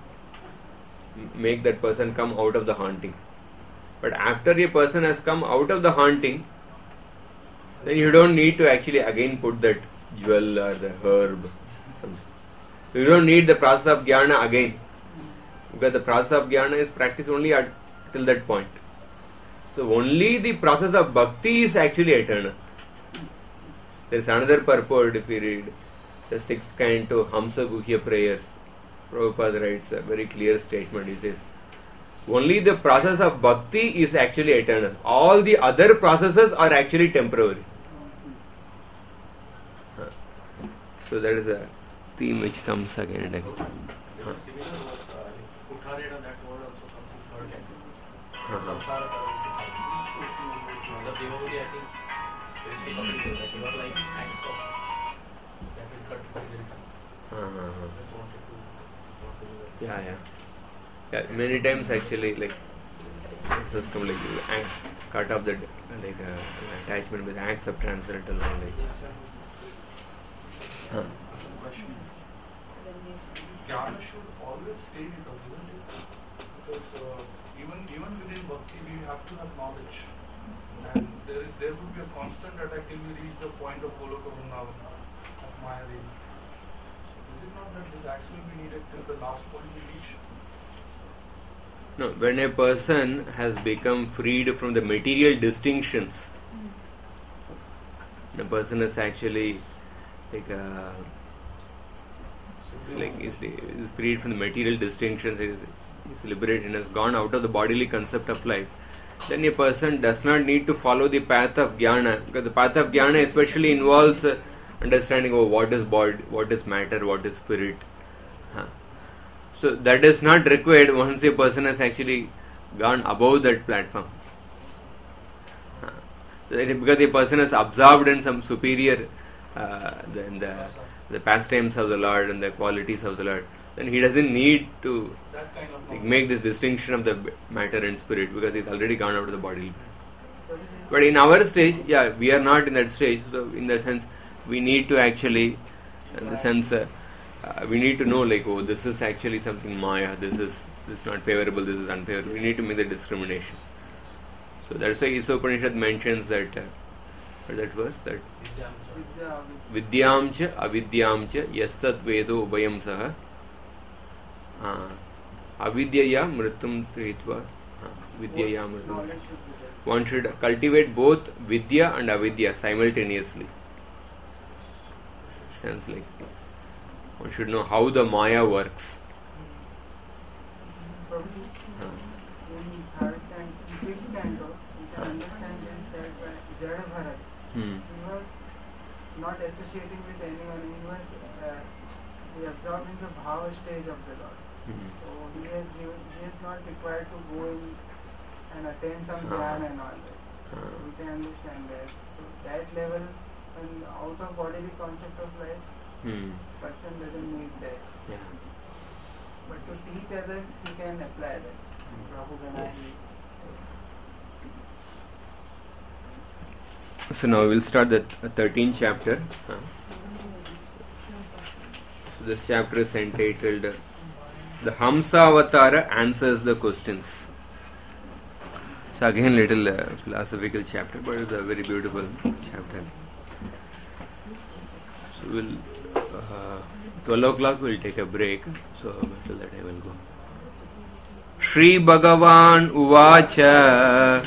make that person come out of the haunting. But after a person has come out of the haunting, then you don't need to actually again put that jewel or the herb. Something. You don't need the process of jnana again, because the process of jnana is practiced only at till that point. So only the process of bhakti is actually eternal. There is another purport if we read the sixth canto Hamsa Guhya prayers. Prabhupada writes a very clear statement. He says, only the process of bhakti is actually eternal. All the other processes are actually temporary. Huh. So that is a theme which comes again and again. There is similar words, uh, like Uttareda, that word also comes in third canto. Uh-huh. Samsara Taranti. The devotee, I think, there is a couple of that you are like acts of that will cut very little time. Uh-huh. Just wanted to know similar. Yeah, yeah. Yeah, many times actually like just come like act, cut off the like uh, attachment with acts of transcendental knowledge. Huh. Question. Jnana should always stay with us, isn't it? Because uh, even even within bhakti we have to have knowledge, and there is there would be a constant attack till we reach the point of Goloka Vrindavan of Mayadevi. So is it not that these acts will be needed till the last point we reach? No, when a person has become freed from the material distinctions, the person is actually like uh, it's like is, is freed from the material distinctions, is, is liberated and has gone out of the bodily concept of life, then a person does not need to follow the path of jnana, because the path of jnana especially involves uh, understanding of what is body, what is matter, what is spirit. Huh. So that is not required once a person has actually gone above that platform. Huh. Because a person is absorbed in some superior uh, the, the, the pastimes of the Lord and the qualities of the Lord, then he doesn't need to That kind of like, make this distinction of the matter and spirit, because he's already gone out of the body. But in our stage, yeah, we are not in that stage. So in that sense, we need to actually, in the sense, uh, uh, we need to know like, oh, this is actually something Maya. This is this is not favorable. This is unfavorable. We need to make the discrimination. So that's why Isopanishad mentions that. Uh, what that verse? That Vidyam cha avidyam cha yastat vedo ubhayam saha avidyaya mritum tritva vidyaya mritum. One should cultivate both vidya and avidya simultaneously. Sounds like one should know how the Maya works. Prabhuji, in third canto, fifth canto, you can understand this that uh, Jada Bharat, Hmm. he was not associating with anyone, he was uh, he absorbed in the bhava stage of the Lord. Hmm. So he has given, he is not required to go in and attain some Ah. dhyan and all that. So Ah. we can understand that. So that level, when out of bodily concept of life, Hmm. person doesn't need that. Yeah. but to teach others, he can apply that. Prabhu Ganadi. So now we'll start the thirteenth chapter. So this chapter is entitled "The Hamsavatara Answers the Questions." So again, little uh, philosophical chapter, but it's a very beautiful chapter. So we'll uh, twelve o'clock we'll take a break. So till that I will go. Shri Bhagavan Uvacha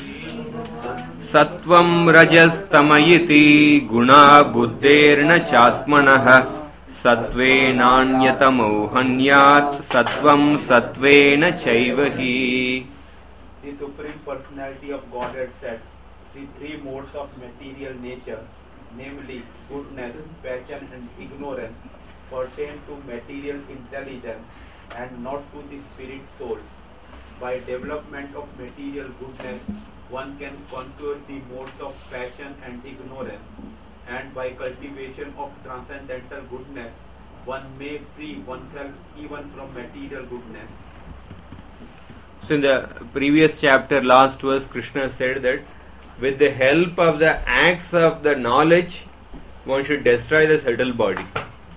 Sattvam Rajas Tamayiti Guna Buddherna Chatmanaha Sattve Nanyatamo Hanyat Sattvam Sattvena Chaivahi. The Supreme Personality of Godhead said, the three modes of material nature, namely goodness, passion and ignorance, pertain to material intelligence and not to the spirit soul. By development of material goodness, one can conquer the modes of passion and ignorance, and by cultivation of transcendental goodness, one may free oneself even from material goodness. So in the previous chapter, last verse, Krishna said that with the help of the acts of the knowledge, one should destroy the subtle body.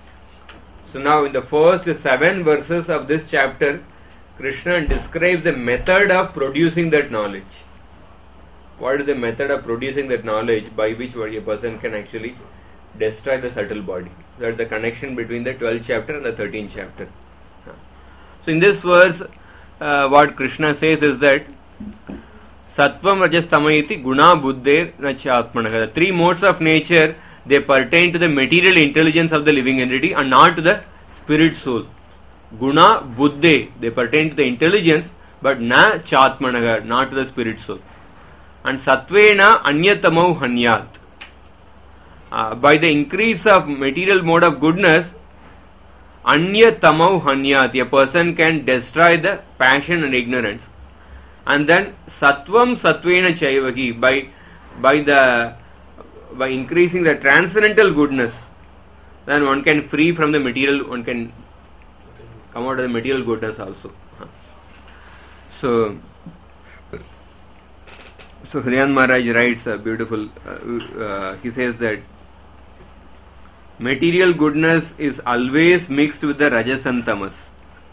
So now in the first seven verses of this chapter, Krishna describes the method of producing that knowledge. What is the method of producing that knowledge by which a person can actually destroy the subtle body? That's the connection between the twelfth chapter and the thirteenth chapter. So in this verse, uh, what Krishna says is that Sattvam Rajas Tamayiti Guna Buddher Nachatmanaha. The three modes of nature, they pertain to the material intelligence of the living entity and not to the spirit soul. Guna Buddhe, they pertain to the intelligence, but na Chatmanaha, not to the spirit soul. And Sattvena Anyatamau Hanyat. Uh, by the increase of material mode of goodness, Anyatamau Hanyat, a person can destroy the passion and ignorance. And then Sattvam Sattvena Chaivaki, by by the by increasing the transcendental goodness, then one can free from the material, one can come out of the material goodness also. So, so Hriyan Maharaj writes a beautiful, uh, uh, he says that material goodness is always mixed with the Rajas and Tamas.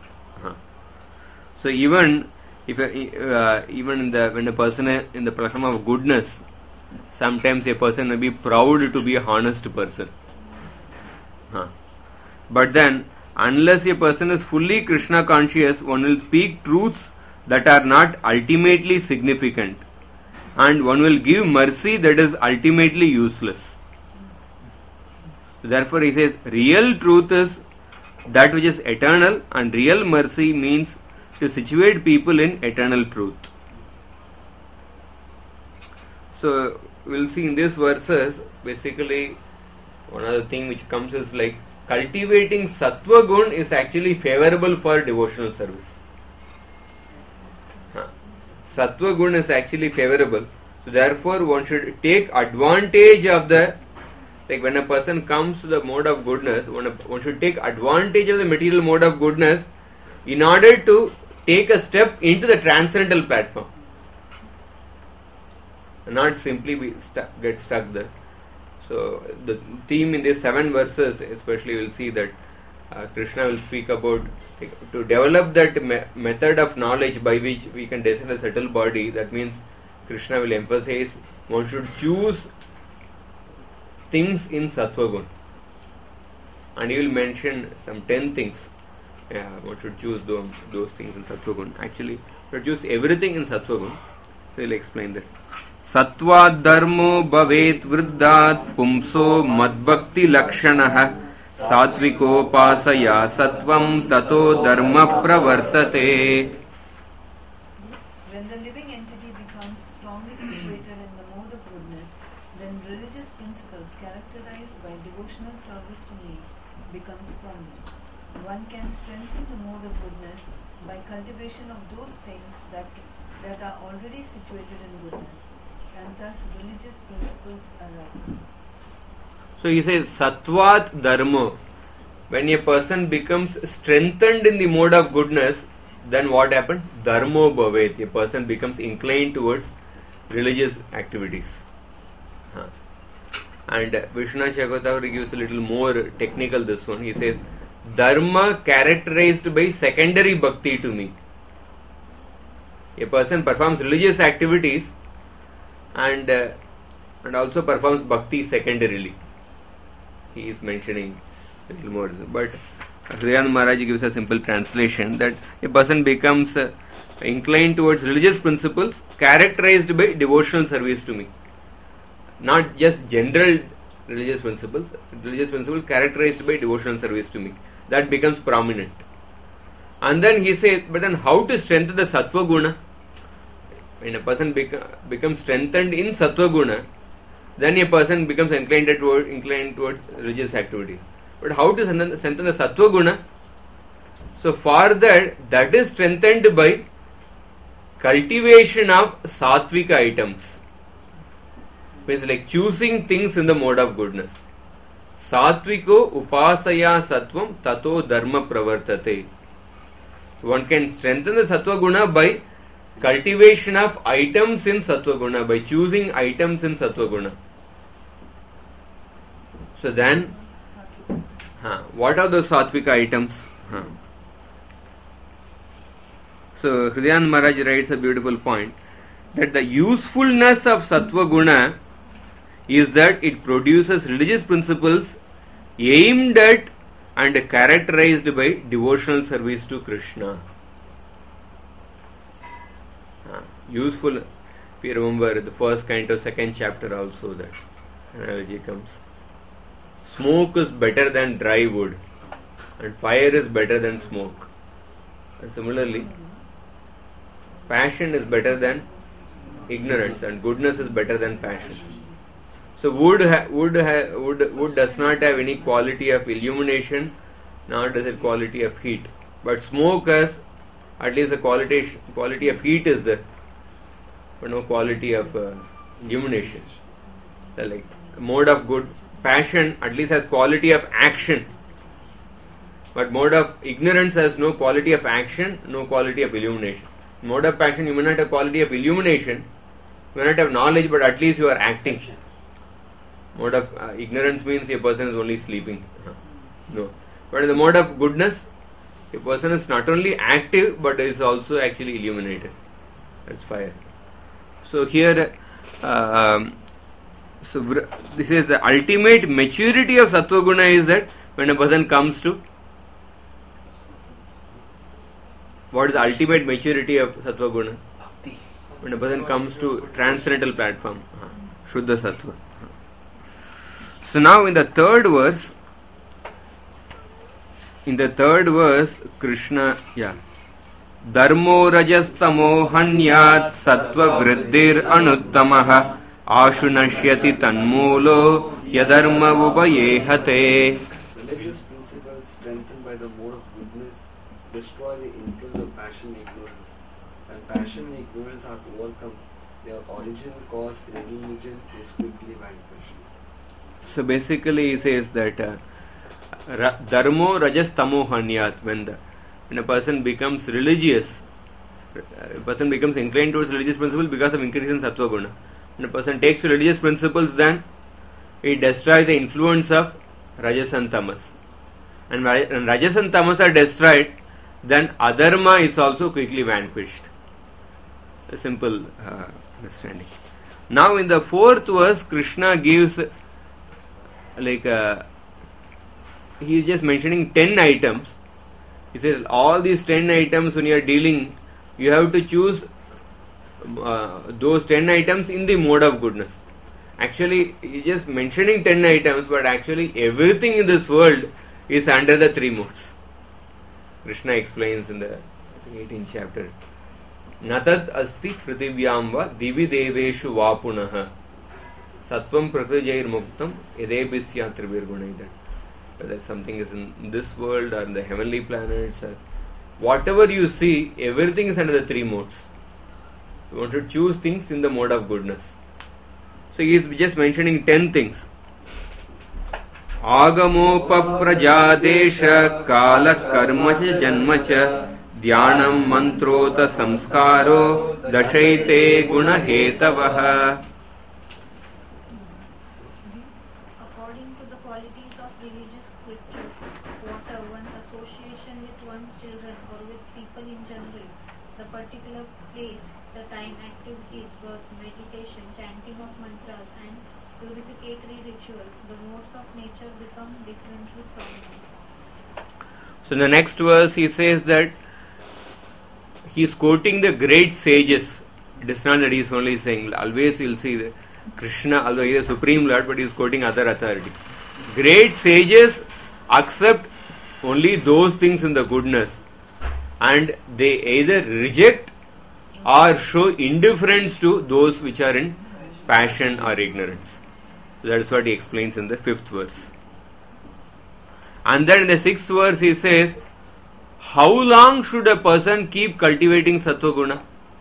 So even if uh, even in the when a person is in the platform of goodness, sometimes a person may be proud to be a honest person. Huh. But then, unless a person is fully Krishna conscious, one will speak truths that are not ultimately significant, and one will give mercy that is ultimately useless. Therefore, he says, real truth is that which is eternal, and real mercy means to situate people in eternal truth. So, we'll see in these verses, basically, one other thing which comes is like cultivating Sattva Gun is actually favorable for devotional service. Huh. Sattva Gun is actually favorable. So, therefore, one should take advantage of the, like when a person comes to the mode of goodness, one, one should take advantage of the material mode of goodness in order to take a step into the transcendental platform. Not simply be stuck, get stuck there. So the theme in these seven verses, especially, we'll see that uh, Krishna will speak about like, to develop that me- method of knowledge by which we can descend the subtle body. That means Krishna will emphasize one should choose things in Sattva Gun, and he will mention some ten things. Yeah, one should choose those, those things in Sattva Gun. Actually, one should choose everything in Sattva Gun. So he'll explain that. Sattva dharmo bhavet vriddhat pumso madbhakti lakshanah satviko pasaya sattvam tato dharma pravartate. When the living entity becomes strongly situated in the mode of goodness, then religious principles characterized by devotional service to me becomes prominent. One can strengthen the mode of goodness by cultivation of those things that that are already situated in goodness, and thus religious principles arise. So he says Sattvat Dharma. when a person becomes strengthened in the mode of goodness, then what happens? Dharmo bhavet. A person becomes inclined towards religious activities. Huh. And uh, Vishwanath Chakravarti gives a little more technical this one. He says, Dharma characterized by secondary bhakti to me. A person performs religious activities and uh, and also performs bhakti secondarily. He is mentioning a little more. But Hridayananda Maharaj gives a simple translation that a person becomes uh, inclined towards religious principles characterized by devotional service to me. Not just general religious principles, religious principles characterized by devotional service to me. That becomes prominent. And then he says, but then how to strengthen the sattva guna? When a person beca- becomes strengthened in sattva guna, then a person becomes inclined toward, inclined towards religious activities. But how to strengthen, strengthen the sattva guna? So for that, that is strengthened by cultivation of sattvika items. Means like choosing things in the mode of goodness. Sattviko upasaya sattvam tato dharma pravartate. So one can strengthen the sattva guna by cultivation of items in sattva guna, by choosing items in sattva guna. So then, huh, what are those sattvika items? Huh. So Hridayananda Maharaj writes a beautiful point that the usefulness of sattva guna is that it produces religious principles aimed at and characterized by devotional service to Krishna. Uh, useful, if you remember the first canto, second chapter also, that analogy comes. Smoke is better than dry wood and fire is better than smoke. And similarly, passion is better than ignorance and goodness is better than passion. So wood, ha- wood, ha- wood, wood does not have any quality of illumination, nor does it quality of heat. But smoke has at least a quality quality of heat is there, but no quality of uh, illumination. So like mode of good passion at least has quality of action, but mode of ignorance has no quality of action, no quality of illumination. Mode of passion, you may not have quality of illumination, you may not have knowledge, but at least you are acting. Mode of uh, ignorance means a person is only sleeping. No. But in the mode of goodness, a person is not only active but is also actually illuminated. That's fire. So here, uh, um, so this is the ultimate maturity of sattva guna is that when a person comes to, what is the ultimate maturity of sattva guna? When a person comes to transcendental platform, Shuddha sattva. So now in the third verse, in the third verse, Krishna, yeah, Dharmo rajastamo hanyat sattva vriddhir anuttamaha ashunashyati tanmulo yadharma upayehate. Religious principles strengthened by the mode of goodness destroy the influence of passion and ignorance. When passion and ignorance are overcome, their original cause in any religion is quickly vanquished. So basically he says that uh, ra- dharmo rajas tamo hanyat, when the when a person becomes religious, a person becomes inclined towards religious principles because of increase in sattva guna. When a person takes to religious principles, then it destroys the influence of rajas and tamas. And when rajas and tamas are destroyed, then adharma is also quickly vanquished. A simple uh, understanding. Now in the fourth verse, Krishna gives like uh, he is just mentioning ten items. He says all these ten items, when you are dealing, you have to choose uh, those ten items in the mode of goodness. Actually, he is just mentioning ten items, but actually everything in this world is under the three modes. Krishna explains in the eighteenth chapter. Natad asti prativyam va divi deveshu vapunaha sattvam prakrijair muktam edebhisya tribirgunaidan. Whether something is in this world or in the heavenly planets, or whatever you see, everything is under the three modes. You want to choose things in the mode of goodness. So he is just mentioning ten things. आगमोपप्रजादेश काल कर्म च जन्म च ध्यानम मंत्रोत संस्कारो दशैते गुणहेतवः. According to the qualities of religious scriptures, water, one's association with one's children or with people in general, the particular place, the time, activities, work, meditation, chanting of mantras and purificatory rituals, the modes of nature become differently prominent. So in the next verse he says that he is quoting the great sages. It is not that he is only saying, always you will see that Krishna, although he is the Supreme Lord, but he is quoting other authorities. Great sages accept only those things in the goodness and they either reject or show indifference to those which are in passion or ignorance. So that is what he explains in the fifth verse. And then in the sixth verse he says, how long should a person keep cultivating sattva guna?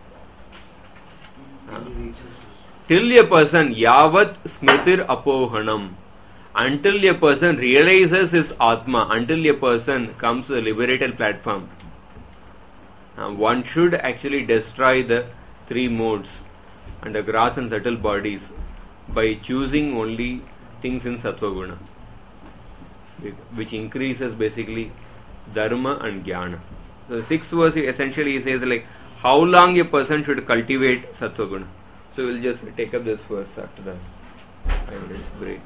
Uh, till a person yavat smritir apohanam, until a person realizes his atma, until a person comes to the liberated platform. Uh, one should actually destroy the three modes and the gross and subtle bodies by choosing only things in sattva guna, which increases basically dharma and jnana. So the sixth verse essentially says like how long a person should cultivate sattva guna. So we'll just take up this verse after the five minutes break.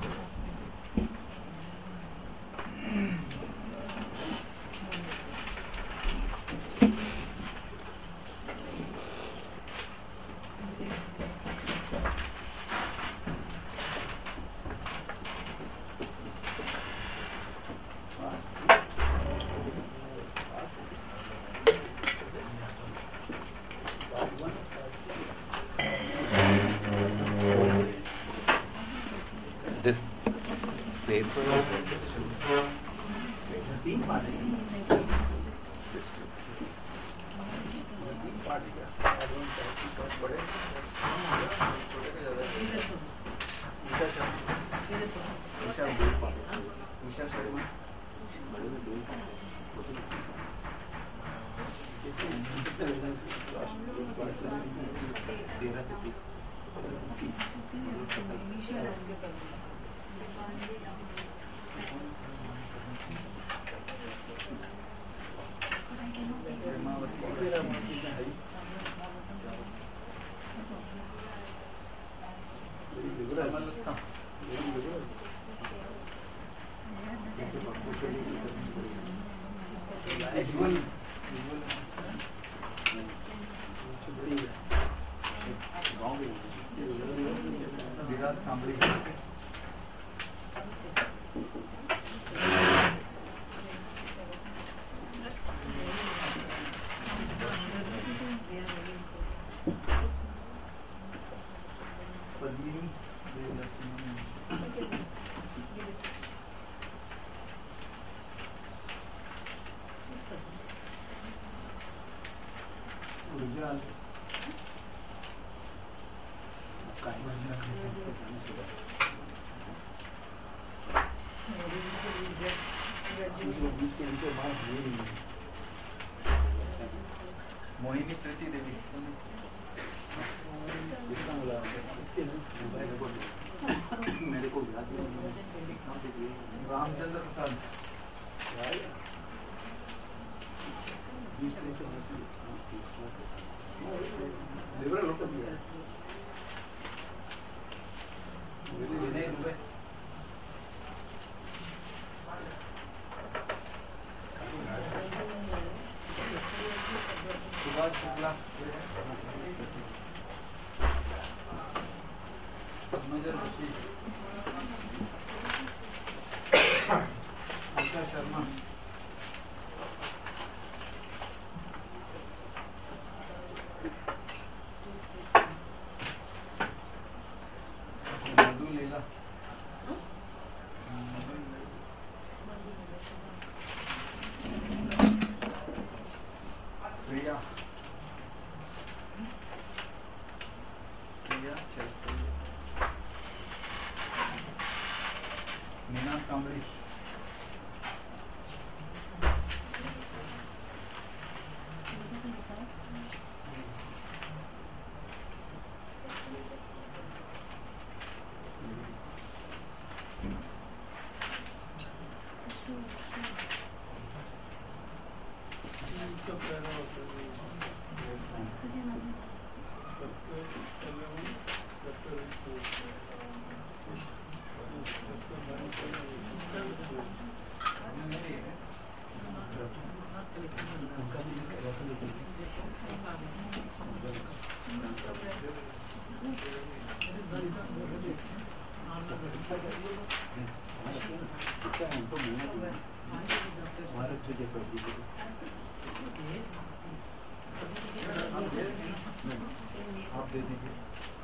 This paper Mohini प्रीति देवी मेरे को रामचंद्र प्रसाद शर्मा मधु लीला प्रिया प्रिया मीना कम आप दे दीजिए।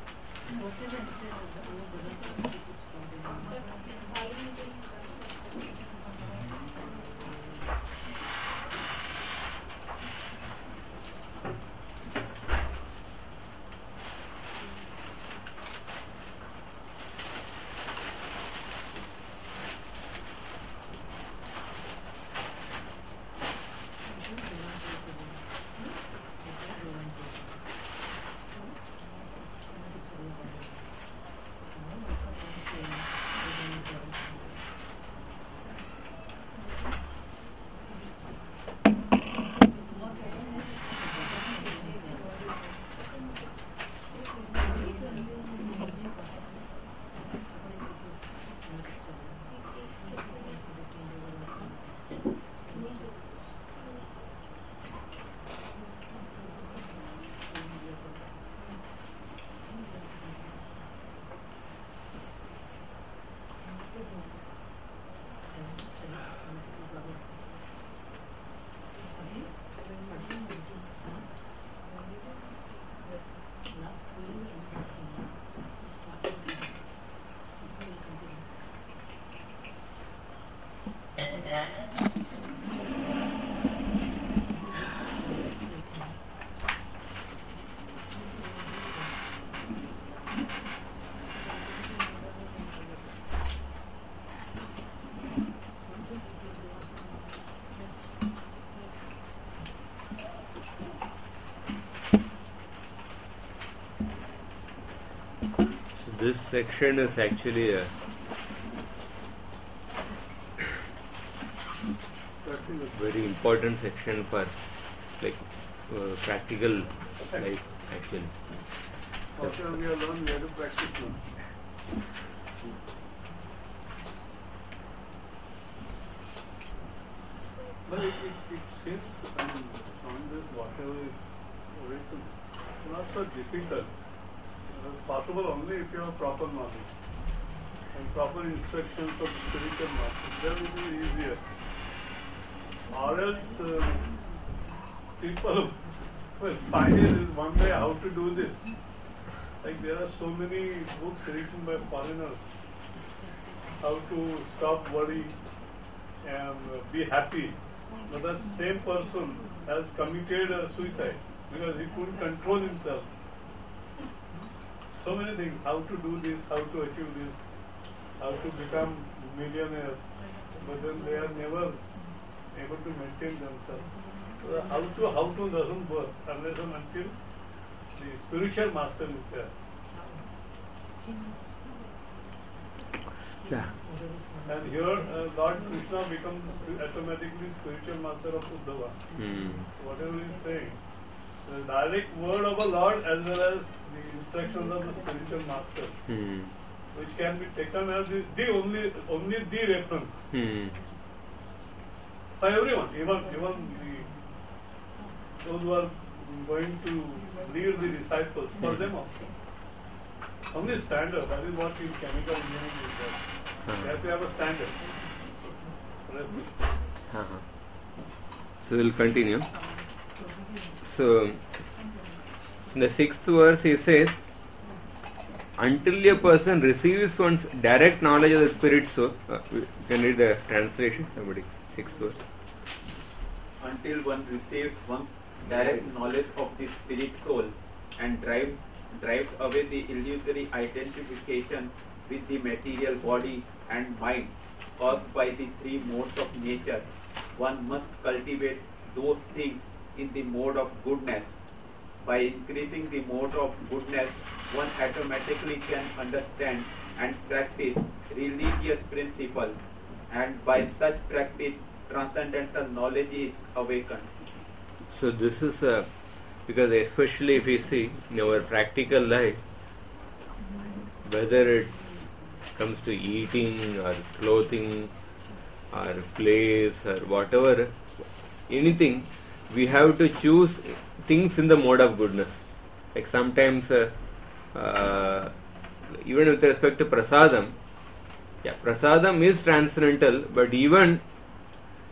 This section is actually a very important section for like uh, practical life actually. After we have learned, we have to practice now. But it, it, it seems, I mean, from this whatever is written, not so difficult. It is possible only if you have proper knowledge and proper instructions of the spiritual master. Then it will be easier. Or else, uh, people will find it is one way how to do this. Like there are so many books written by foreigners, how to stop worry and uh, be happy. But that same person has committed uh, suicide because he couldn't control himself. So many things, how to do this, how to achieve this, how to become millionaire, but then they are never able to maintain themselves. So the how to, how to doesn't work unless and until the spiritual master is there. Yeah. And here uh, Lord Krishna becomes sp- automatically spiritual master of Uddhava. Hmm. Whatever he is saying, the direct word of a Lord as well as the instructions of the spiritual master, Hmm. which can be taken as the, the only only the reference Hmm. for everyone, even even the, those who are going to lead the disciples, for them also. Only standard, that is what is chemical engineering is there. They have to have a standard. Uh-huh. So we'll continue. So in the sixth verse he says, until a person receives one's direct knowledge of the spirit soul, uh, you can read the translation, somebody, sixth verse. Until one receives one's direct knowledge of the spirit soul and drives drives away the illusory identification with the material body and mind caused by the three modes of nature, one must cultivate those things in the mode of goodness. By increasing the mode of goodness, one automatically can understand and practice religious principles, and by such practice, transcendental knowledge is awakened. So this is a, because especially if we see in our practical life, whether it comes to eating or clothing or place or whatever, anything, we have to choose things in the mode of goodness. Like sometimes, uh, uh, even with respect to prasadam, yeah, prasadam is transcendental, but even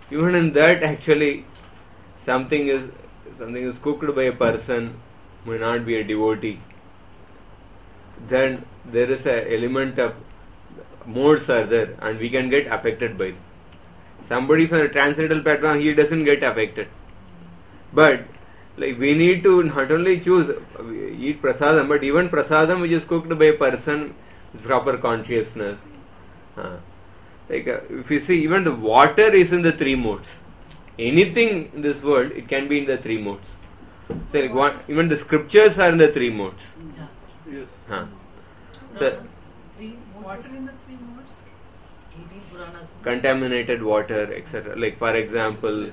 even in that actually something is something is cooked by a person may not be a devotee, then there is a element of modes are there and we can get affected by it. Somebody from the transcendental platform, he doesn't get affected. But like we need to not only choose eat prasadam, but even prasadam which is cooked by a person with proper consciousness. Uh, like uh, if you see, even the water is in the three modes. Anything in this world, it can be in the three modes. So like one, even the scriptures are in the three modes. Yes. Huh. So Three water in the three modes. eighteen Puranas. Contaminated water, et cetera. Like for example,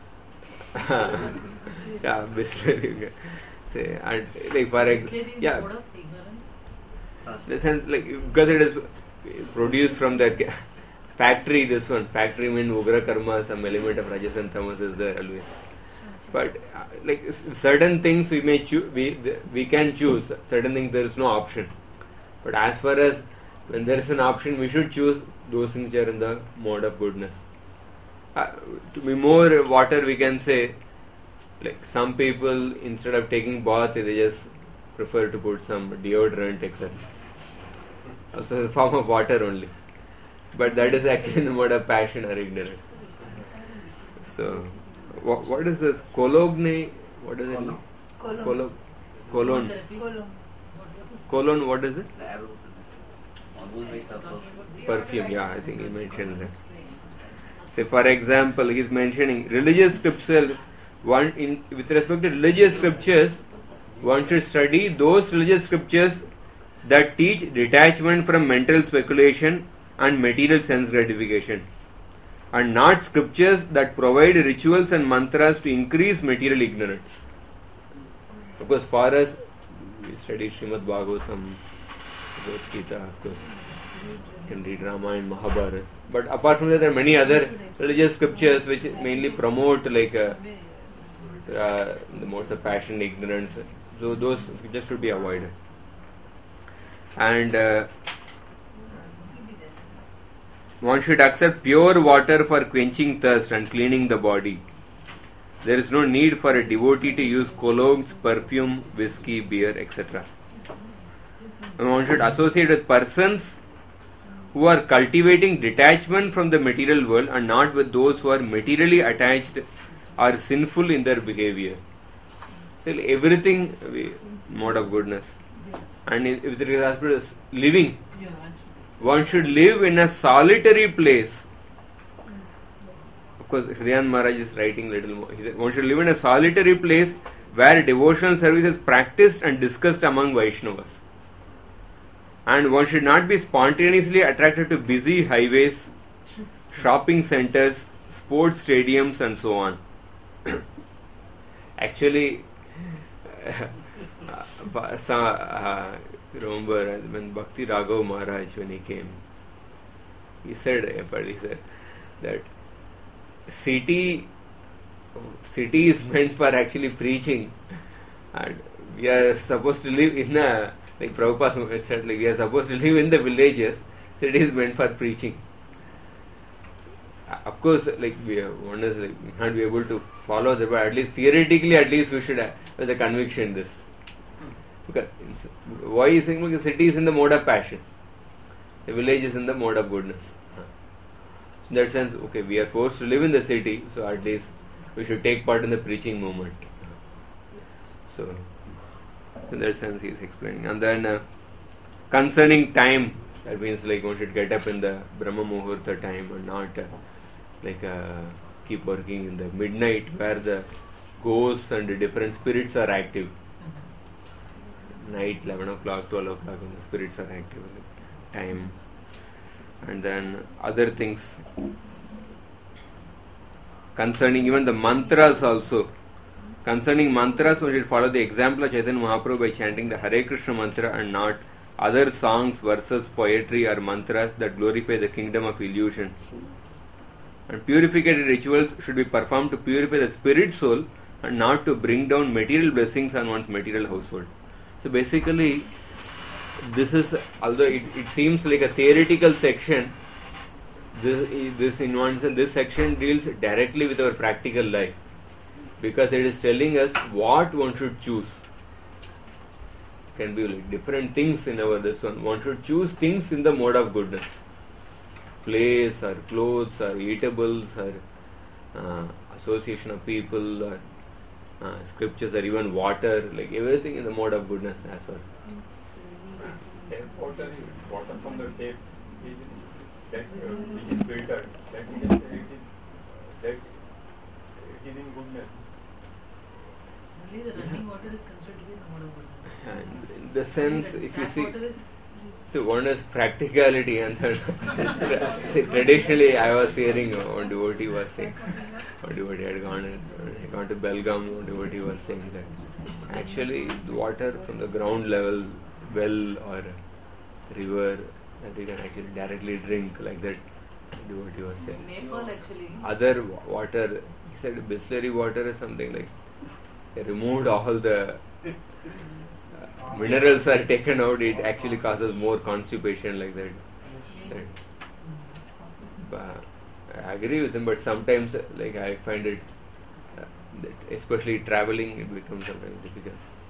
yeah, Bisleri. Say, and like for example, yeah, Mode of ignorance. the sense like because it is produced from that ca- factory. This one factory means ugra karma, some element of rajas and tamas is there always. But uh, like s- certain things we may choose, we th- we can choose. Certain things there is no option. But as far as when there is an option, we should choose those things which are in the mode of goodness. Uh, to be more water, we can say, like some people instead of taking bath, they just prefer to put some deodorant, et cetera. Also a form of water only. But that is actually in the mode of passion or ignorance. So, wha- what is this? Cologne? What is it? Cologne. Colo- Cologne. Cologne. Cologne, what is it? The arrow to this. Almost like a perfume. Perfume, yeah, I think he mentions that. Say, for example, he is mentioning religious scriptures. One, in, with respect to religious scriptures, one should study those religious scriptures that teach detachment from mental speculation and material sense gratification, and not scriptures that provide rituals and mantras to increase material ignorance. Because for us, we study Srimad Bhagavatam, Bhagavad Gita, of course. You can read Ramayana, Mahabharata. But apart from that, there are many other religious scriptures which mainly promote like uh, uh, the modes of passion, ignorance. So those scriptures should be avoided. And uh, one should accept pure water for quenching thirst and cleaning the body. There is no need for a devotee to use colognes, perfume, whiskey, beer, et cetera. And one should associate with persons who are cultivating detachment from the material world and not with those who are materially attached or sinful in their behavior. So everything we, mode of goodness. And in- with regards to living, one should live in a solitary place. Of course, Hridayan Maharaj is writing little more. He said, one should live in a solitary place where devotional service is practiced and discussed among Vaishnavas. And one should not be spontaneously attracted to busy highways, shopping centers, sports stadiums, and so on. Actually, uh, some, uh, remember when Bhakti Raghav Maharaj, when he came, he said, he said that city city is meant for actually preaching, and we are supposed to live in a, like Prabhupada said, like we are supposed to live in the villages. City is meant for preaching. Of course, like we are, one is like we can't be able to follow that, but at least theoretically, at least we should have with a conviction in this. Because why is saying because city is in the mode of passion, the village is in the mode of goodness. In that sense, okay, we are forced to live in the city, so at least we should take part in the preaching movement. So, in that sense, he is explaining. And then, uh, concerning time, that means like one should get up in the Brahma Muhurta time and not uh, like uh, keep working in the midnight where the ghosts and the different spirits are active. Night, eleven o'clock, twelve o'clock, when the spirits are active. Time. And then other things concerning even the mantras also. Concerning mantras, one should follow the example of Chaitanya Mahaprabhu by chanting the Hare Krishna mantra and not other songs, verses, poetry or mantras that glorify the kingdom of illusion. And purificatory rituals should be performed to purify the spirit soul and not to bring down material blessings on one's material household. So basically, this is, although it, it seems like a theoretical section, this, this in one sense, this section deals directly with our practical life, because it is telling us what one should choose. Can be like different things in our this one. One should choose things in the mode of goodness. Place or clothes or eatables or uh, association of people or uh, scriptures or even water, like everything in the mode of goodness as well. Tap water, water from the tap, is, that uh, which is filtered, that we can say it is, that it is in goodness. Only the running water is considered to be the mode of goodness. And in the sense, if you see, Water is so one is practicality, and then see, traditionally I was hearing uh, one devotee was saying, one devotee had gone and had gone to Belgaum, one devotee was saying that actually the water from the ground level, well or river, that you can actually directly drink, like that devotee was saying. Nepal actually. Other wa- water, he said Bisleri water is something like they removed all the uh, minerals are taken out, it actually causes more constipation, like that. Said. But I agree with him, but sometimes uh, like I find it, uh, that especially traveling, it becomes sometimes difficult.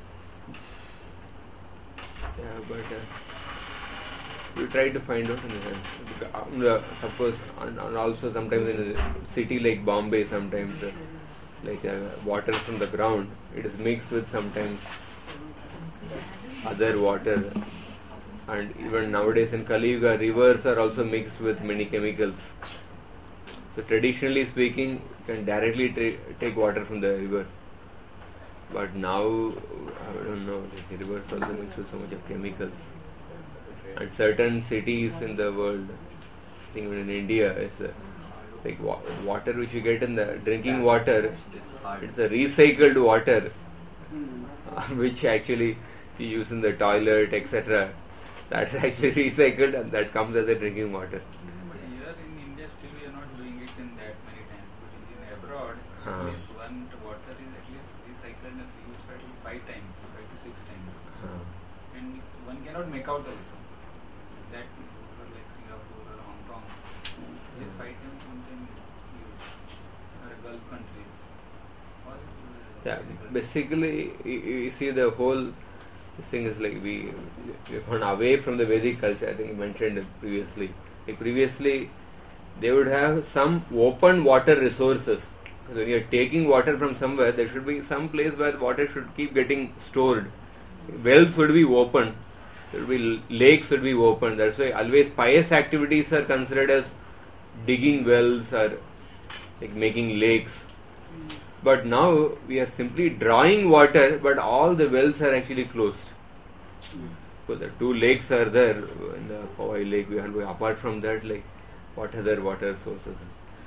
Yeah, but uh, we try to find out in the sense. Because, uh, the, suppose, and, and also sometimes in a city like Bombay, sometimes uh, like uh, water from the ground, it is mixed with sometimes other water, and even nowadays in Kali Yuga, rivers are also mixed with many chemicals. So traditionally speaking, you can directly tra- take water from the river. But now, I don't know, like the rivers also mixed with so much of chemicals. And certain cities in the world, I think even in India, is uh, like wa- water which you get in the drinking water, it's a recycled water, uh, which actually you use in the toilet, et cetera. That's actually recycled and that comes as a drinking water. But here in India, still we are not doing it in that many times. But in abroad, Huh. at least one water is at least recycled and reused at least five times, five to six times. Huh. And one cannot make out also. That like Singapore or Hong Kong, yes, five times, one time is used. Or Gulf countries. Or, uh, Yeah, basically, you, you see the whole this thing is like we we've gone away from the Vedic culture. I think you mentioned it previously. Like previously, they would have some open water resources. Because when you're taking water from somewhere, there should be some place where the water should keep getting stored. Wells would be open. There would be lakes would be open. That's why always pious activities are considered as digging wells or like making lakes. But now we are simply drawing water, but all the wells are actually closed. So the two lakes are there in the Powai lake. We have, apart from that, like what other water sources?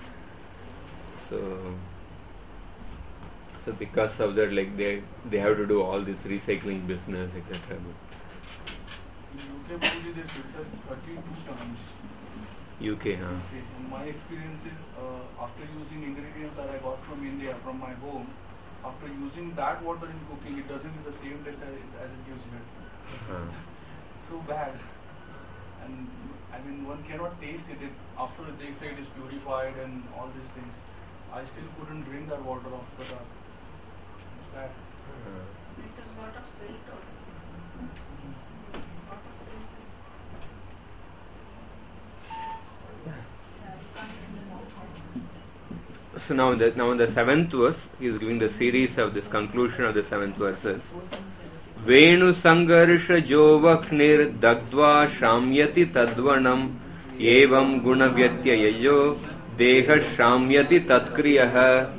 So, so because of that, like they they have to do all this recycling business, et cetera. In U K, probably they filter thirty-two times. U K, huh? Okay. And my experience is uh, after using ingredients that I got from India, from my home, after using that water in cooking, it doesn't give the same taste as it, as it gives here. Huh. So bad. And I mean, one cannot taste it. it. After they say it is purified and all these things, I still couldn't drink that water off the tap. It's bad. It is lot of silt also. Lot of silt is So now, the, now in the seventh verse, he is giving the series of this conclusion of the seventh verses. Venu sangarsha jovakhnir dagdva shamyati tadvanam evam gunavyattyayo deha shamyati tatkriyaha.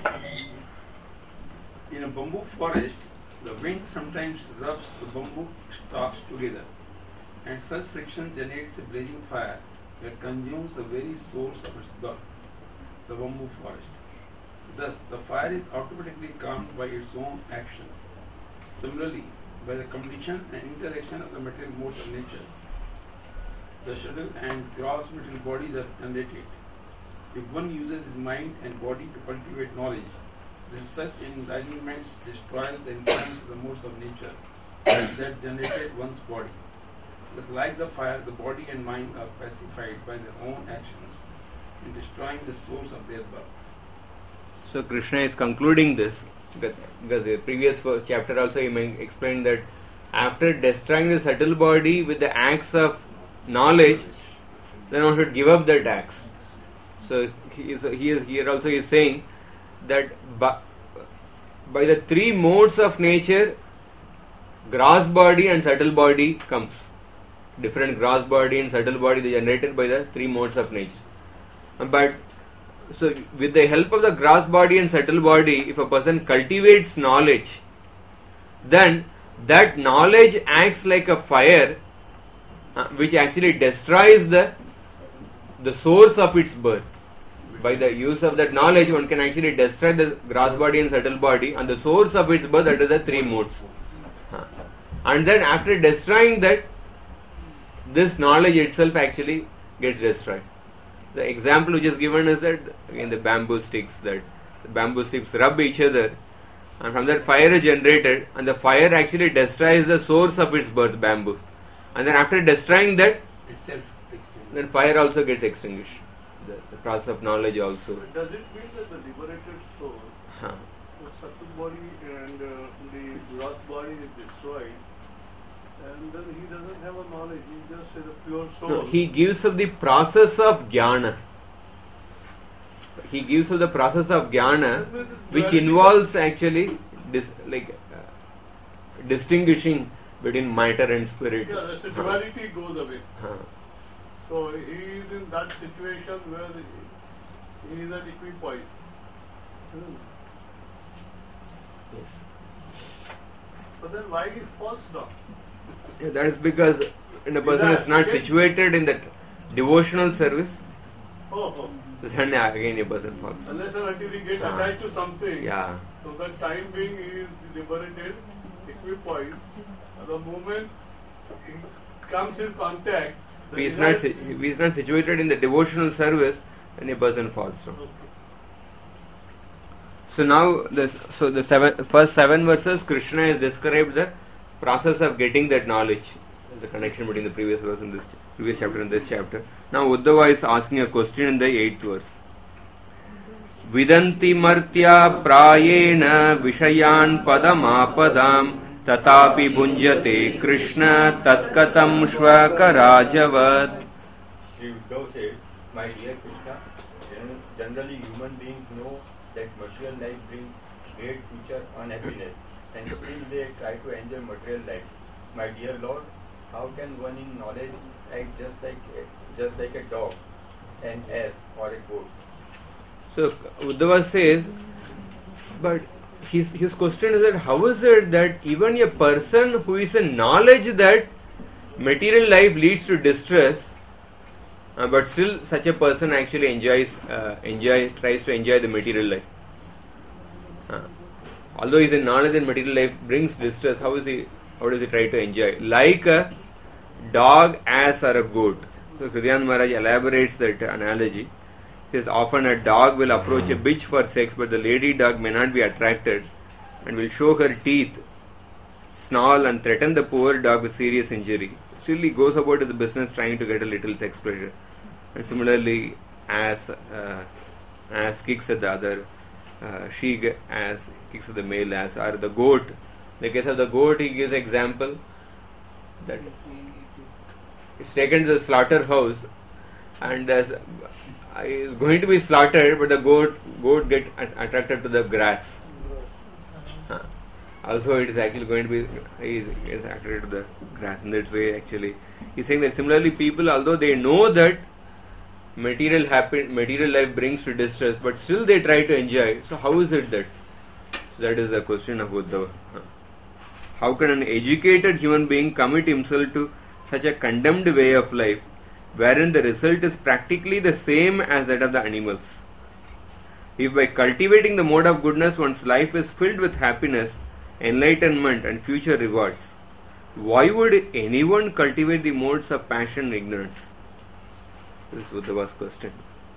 In a bamboo forest, the wind sometimes rubs the bamboo stalks together, and such friction generates a blazing fire that consumes the very source of its bulk, the bamboo forest. Thus, the fire is automatically calmed by its own action. Similarly, by the completion and interaction of the material modes of nature, the subtle and gross material bodies are generated. If one uses his mind and body to cultivate knowledge, then such enlightenments destroy the influence of the modes of nature that generated one's body. Just like the fire, the body and mind are pacified by their own actions. and destroying the source of their birth. So Krishna is concluding this because, because the previous chapter also he explained that after destroying the subtle body with the axe of knowledge, then one should give up that axe. So he is, he is here also is saying that by, by the three modes of nature, gross body and subtle body comes. Different gross body and subtle body they generated by the three modes of nature. But so with the help of the gross body and subtle body, if a person cultivates knowledge, then that knowledge acts like a fire uh, which actually destroys the the source of its birth. By the use of that knowledge, one can actually destroy the gross body and subtle body, and the source of its birth, that is the three modes. Uh, and then after destroying that, this knowledge itself actually gets destroyed. The example which is given is that in the bamboo sticks, that the bamboo sticks rub each other, and from that fire is generated, and the fire actually destroys the source of its birth, bamboo. And then after destroying that, itself, then fire also gets extinguished. The, the process of knowledge also. But does it mean that the liberated soul, Huh. the subtle body and uh, the gross body is destroyed, and then he doesn't have a knowledge, he just is a pure soul? No, he gives of the process of jnana. He gives of the process of jnana, which involves actually dis, like uh, distinguishing between matter and spirit. Yeah, the Huh. duality goes away. Huh. So he is in that situation where he is at equipoise. Hmm. Yes. But then why he falls down? Yeah, that is because when a person is not situated in that devotional service, Oh, oh. so then again a person falls. Unless and until he gets Ah. attached to something, Yeah. so that time being he is liberated, equipoise, and the moment he comes in contact, If he is not si- if he is not situated in the devotional service, then a person falls down. So now, this, so the seven, first seven verses, Krishna has described the process of getting that knowledge. There's a connection between the previous verse and this previous chapter and this chapter. Now Uddhava is asking a question in the eighth verse. Vidanti martya prayena vishayan padamapadam tatapi bhunjate Krishna tatkatam shvakarajavat. Sri Uddhava said, my dear Krishna, gen- generally human beings know that material life brings great future unhappiness, and still they try to enjoy material life. My dear Lord, how can one in knowledge act just like a, just like a dog, an ass, or a goat? So Uddhava says, but his his question is that how is it that even a person who is in knowledge that material life leads to distress, uh, but still such a person actually enjoys uh, enjoy tries to enjoy the material life. Uh, although he is in knowledge that material life brings distress, how is he? How does he try to enjoy? Like a dog, ass, or a goat. So Hridayananda Maharaj elaborates that analogy. He says often a dog will approach a bitch for sex, but the lady dog may not be attracted and will show her teeth, snarl and threaten the poor dog with serious injury. Still he goes about his business trying to get a little sex pleasure. And similarly, ass, uh, ass kicks at the other, uh, she ass kicks at the male ass, or the goat. In the case of the goat, he gives example that it's taken to the slaughterhouse and there's is going to be slaughtered, but the goat goat get attracted to the grass. Uh, although it is actually going to be is, is attracted to the grass. In that way, actually, he's saying that similarly, people, although they know that material happen, material life brings to distress, but still they try to enjoy. So how is it that? So that is the question of Uddhava. Uh, how can an educated human being commit himself to such a condemned way of life, wherein the result is practically the same as that of the animals? If by cultivating the mode of goodness one's life is filled with happiness, enlightenment and future rewards, why would anyone cultivate the modes of passion and ignorance? This is Uddhava's question.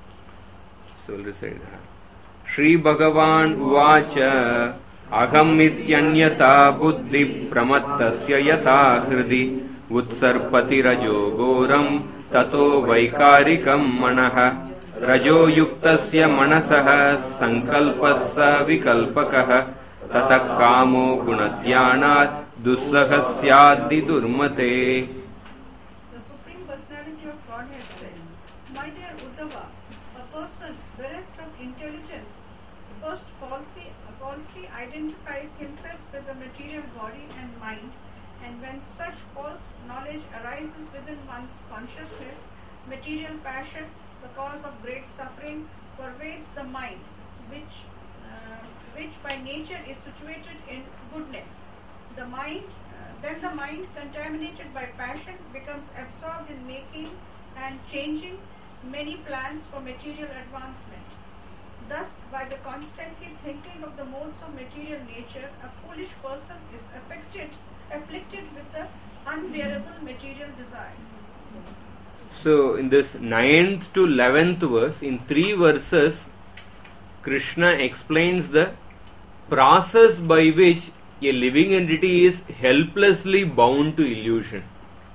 So we'll recite that. Shri Bhagavan Uvacha Aham Ityanyata Buddhi Pramattasya Yata Hridi Utsarpati Rajo Goram Tato Vaikarikam Manaha रजो युक्तस्य मनसः संकल्पः स विकल्पकः ततः कामो गुणध्यानात् दुस्सहः स्याद् दुर्मते. The Supreme Personality of Godhead said, My dear Uddhava, a person bereft from intelligence first falsely, falsely identifies himself with the material body and mind, and when such false knowledge arises within one's consciousness, material passion, the cause of great suffering, pervades the mind, which, uh, which by nature is situated in goodness. The mind, uh, then the mind, contaminated by passion, becomes absorbed in making and changing many plans for material advancement. Thus, by the constantly thinking of the modes of material nature, a foolish person is affected, afflicted with the unbearable material desires. So, in this ninth to eleventh verse, in three verses, Krishna explains the process by which a living entity is helplessly bound to illusion.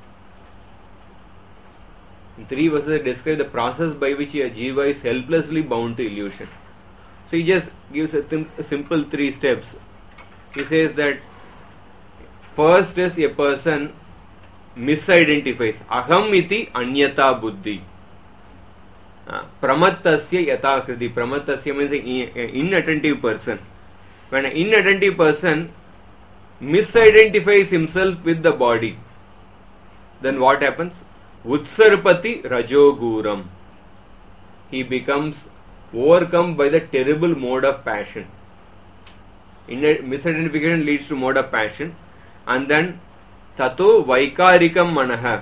In three verses, they describe the process by which a jiva is helplessly bound to illusion. So, he just gives a, th- a simple three steps. He says that first is a person misidentifies aham iti anyata buddhi. Uh, pramattasya yatakriti. Pramattasya means an inattentive person. When an inattentive person misidentifies himself with the body, then what happens? Utsarpati rajoguram. He becomes overcome by the terrible mode of passion. In misidentification leads to mode of passion, and then tato vaikarikam manaha.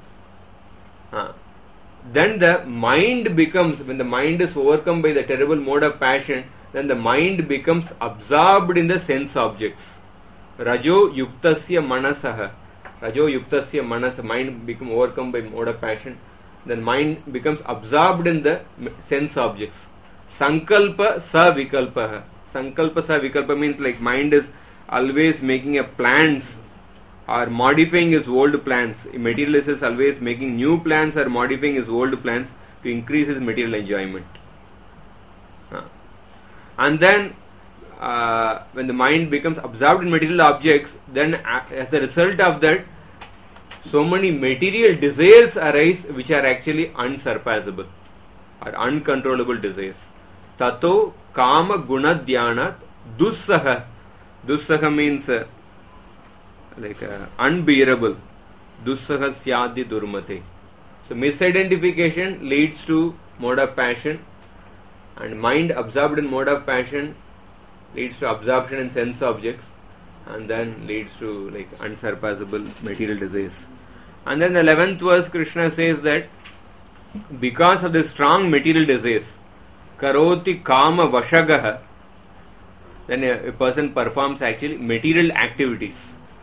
Uh, then the mind becomes, when the mind is overcome by the terrible mode of passion, then the mind becomes absorbed in the sense objects. Rajo yuktasya manasaha. Rajo yuktasya manas, mind become overcome by mode of passion. Then mind becomes absorbed in the sense objects. Sankalpa sa vikalpaha. Sankalpa sa vikalpa means like mind is always making a plans or modifying his old plans. A materialist is always making new plans or modifying his old plans to increase his material enjoyment. Huh. And then uh, when the mind becomes absorbed in material objects, then as a result of that, so many material desires arise which are actually unsurpassable or uncontrollable desires. Tato kama guna dhyanat dussaha. Dussaha means uh, like uh, unbearable. Dussaha syadi durmate. So misidentification leads to mode of passion, and mind absorbed in mode of passion leads to absorption in sense objects, and then leads to like unsurpassable material desires. And then the eleventh verse, Krishna says that because of the strong material desires, karoti kama vashagaha, then a, a person performs actually material activities.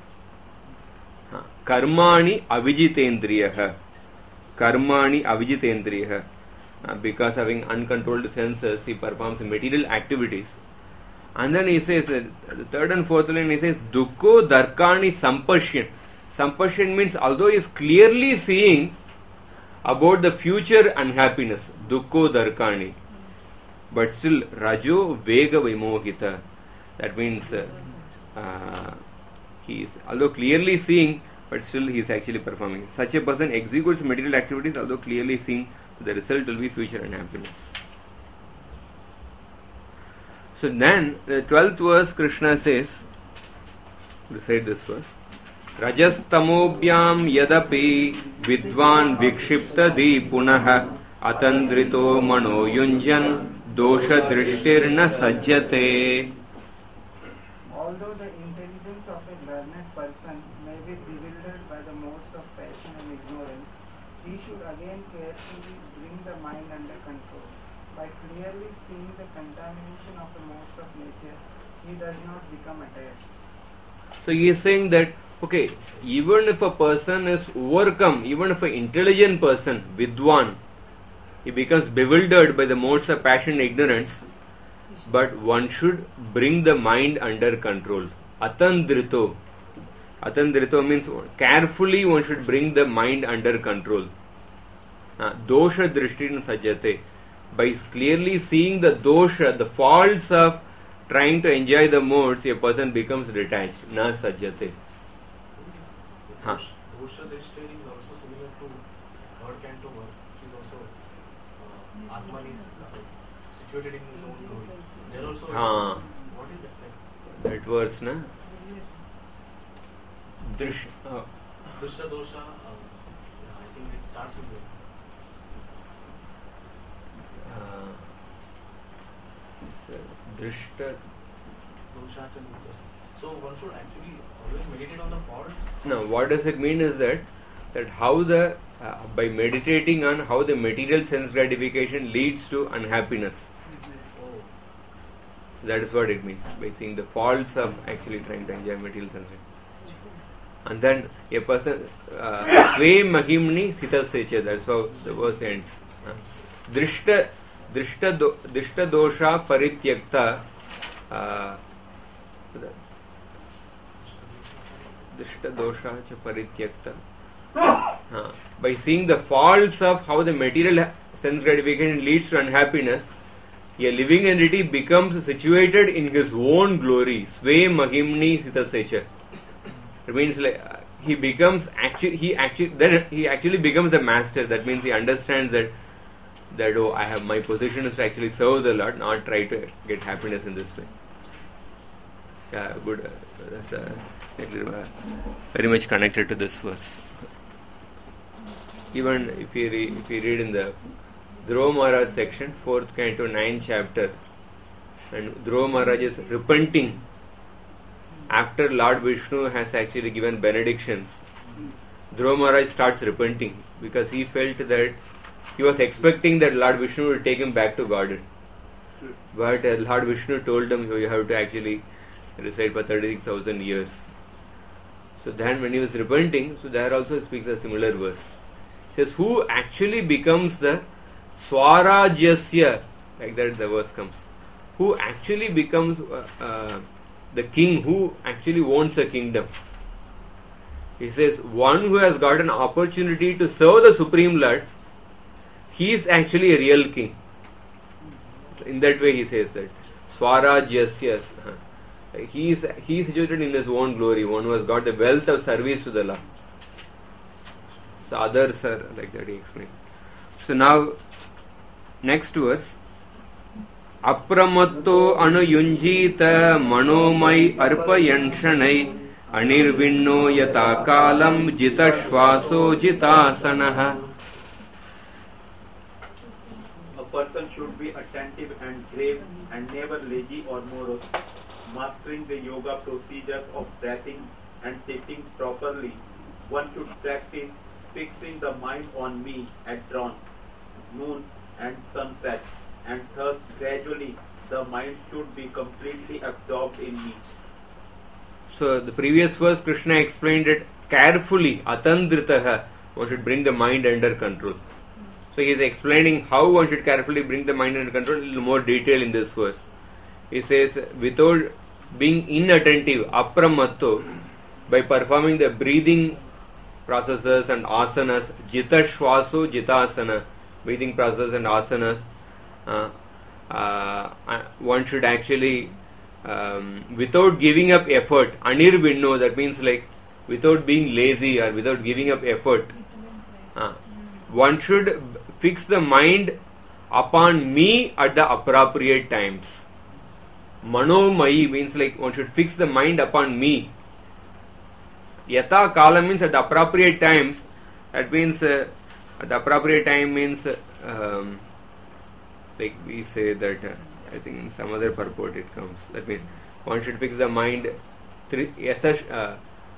Karmani avijitendriyaha. Karmani avijitendriyaha. Because having uncontrolled senses, he performs material activities. And then he says, that the third and fourth line, he says, Dukko darkani sampashyan. Sampashyan means although he is clearly seeing about the future unhappiness, Dukko darkani, but still Rajo Vega Vimohita. That means uh, uh, he is although clearly seeing, but still he is actually performing. Such a person executes material activities although clearly seeing the result will be future unhappiness. So then the twelfth verse, Krishna says, recite this verse. Rajastamobhyam yadapi vidvan vikshipta di punaha atandrito mano yunjan dosha drishtirna sajjate. Although the intelligence of a learned person may be bewildered by the modes of passion and ignorance, he should again carefully bring the mind under control. By clearly seeing the contamination of the modes of nature, he does not become attached. So he is saying that, okay, even if a person is overcome, even if an intelligent person, vidwan, he becomes bewildered by the modes of passion and ignorance, but one should bring the mind under control. Atandrito. Atandrito means carefully one should bring the mind under control. Uh, dosha drishtin sajjate. by clearly seeing the dosha, the faults of trying to enjoy the modes, a person becomes detached. Na sajjate. Huh. Dosha dishta is also similar to third canto verse, which is also uh, Atman is uh, situated in his own glory. There also, Huh. what is that? Like, That verse, na? Drish. Uh, Dusha dosha, uh, yeah, I think it starts with that. uh, drishta. Dosha cha dosha. So one should actually always meditate on the faults. No, what does it mean is that that how the uh, by meditating on how the material sense gratification leads to unhappiness. Oh. That is what it means by seeing the faults of actually trying to enjoy material sense gratification. And then a person sve mahimni sitasya, that's how the verse ends. Uh, drishta drishta do, drishta dosha parityakta uh, drishta dosha cha parityakta. Uh, by seeing the faults of how the material sense gratification leads to unhappiness, a living entity becomes situated in his own glory. Sve mahimni sitasya. It means like uh, he becomes actually he actually then he actually becomes the master. That means he understands that that oh, I have my position is to actually serve the Lord, not try to get happiness in this way. Yeah, good. Uh, that's uh, very much connected to this verse. Even if you re- if you read in the Dhruva Maharaj section, fourth canto, ninth chapter, and Dhruva Maharaj is repenting after Lord Vishnu has actually given benedictions. Dhruva Maharaj starts repenting because he felt that he was expecting that Lord Vishnu will take him back to Godhead. But uh, Lord Vishnu told him, you have to actually reside for thirty-six thousand years. So then when he was repenting, so there also speaks a similar verse. It says, who actually becomes the Swarajyasya, like that the verse comes. Who actually becomes uh, uh, the king, who actually owns a kingdom. He says, one who has got an opportunity to serve the Supreme Lord, he is actually a real king. So in that way he says that. Swarajyasya. He is, he is situated in his own glory, one who has got the wealth of service to the Lord. So others are like that, he explained. So now, next verse. Apramatto anuyunjita manomai arpayanshanai anirvinno yata kalam jitashvaso jitasanaha. A person should be attentive and grave and never lazy or morose, mastering the yoga procedures of breathing and sitting properly. One should practice fixing the mind on me at dawn, noon and sunset, and thus gradually the mind should be completely absorbed in me. So the previous verse Krishna explained it carefully, atandritaha, one should bring the mind under control. So he is explaining how one should carefully bring the mind under control, a little more detail in this verse. He says, without being inattentive, apramatto, by performing the breathing processes and asanas, jita shvaso jitasana, breathing processes and asanas, uh, uh, one should actually, um, without giving up effort, anirvinno, that means like without being lazy or without giving up effort, uh, one should fix the mind upon me at the appropriate times. Manomai means like one should fix the mind upon me. Yata kala means at the appropriate times. That means uh, at the appropriate time means uh, um, like we say that uh, I think in some other purport it comes. That means one should fix the mind. Yasya uh,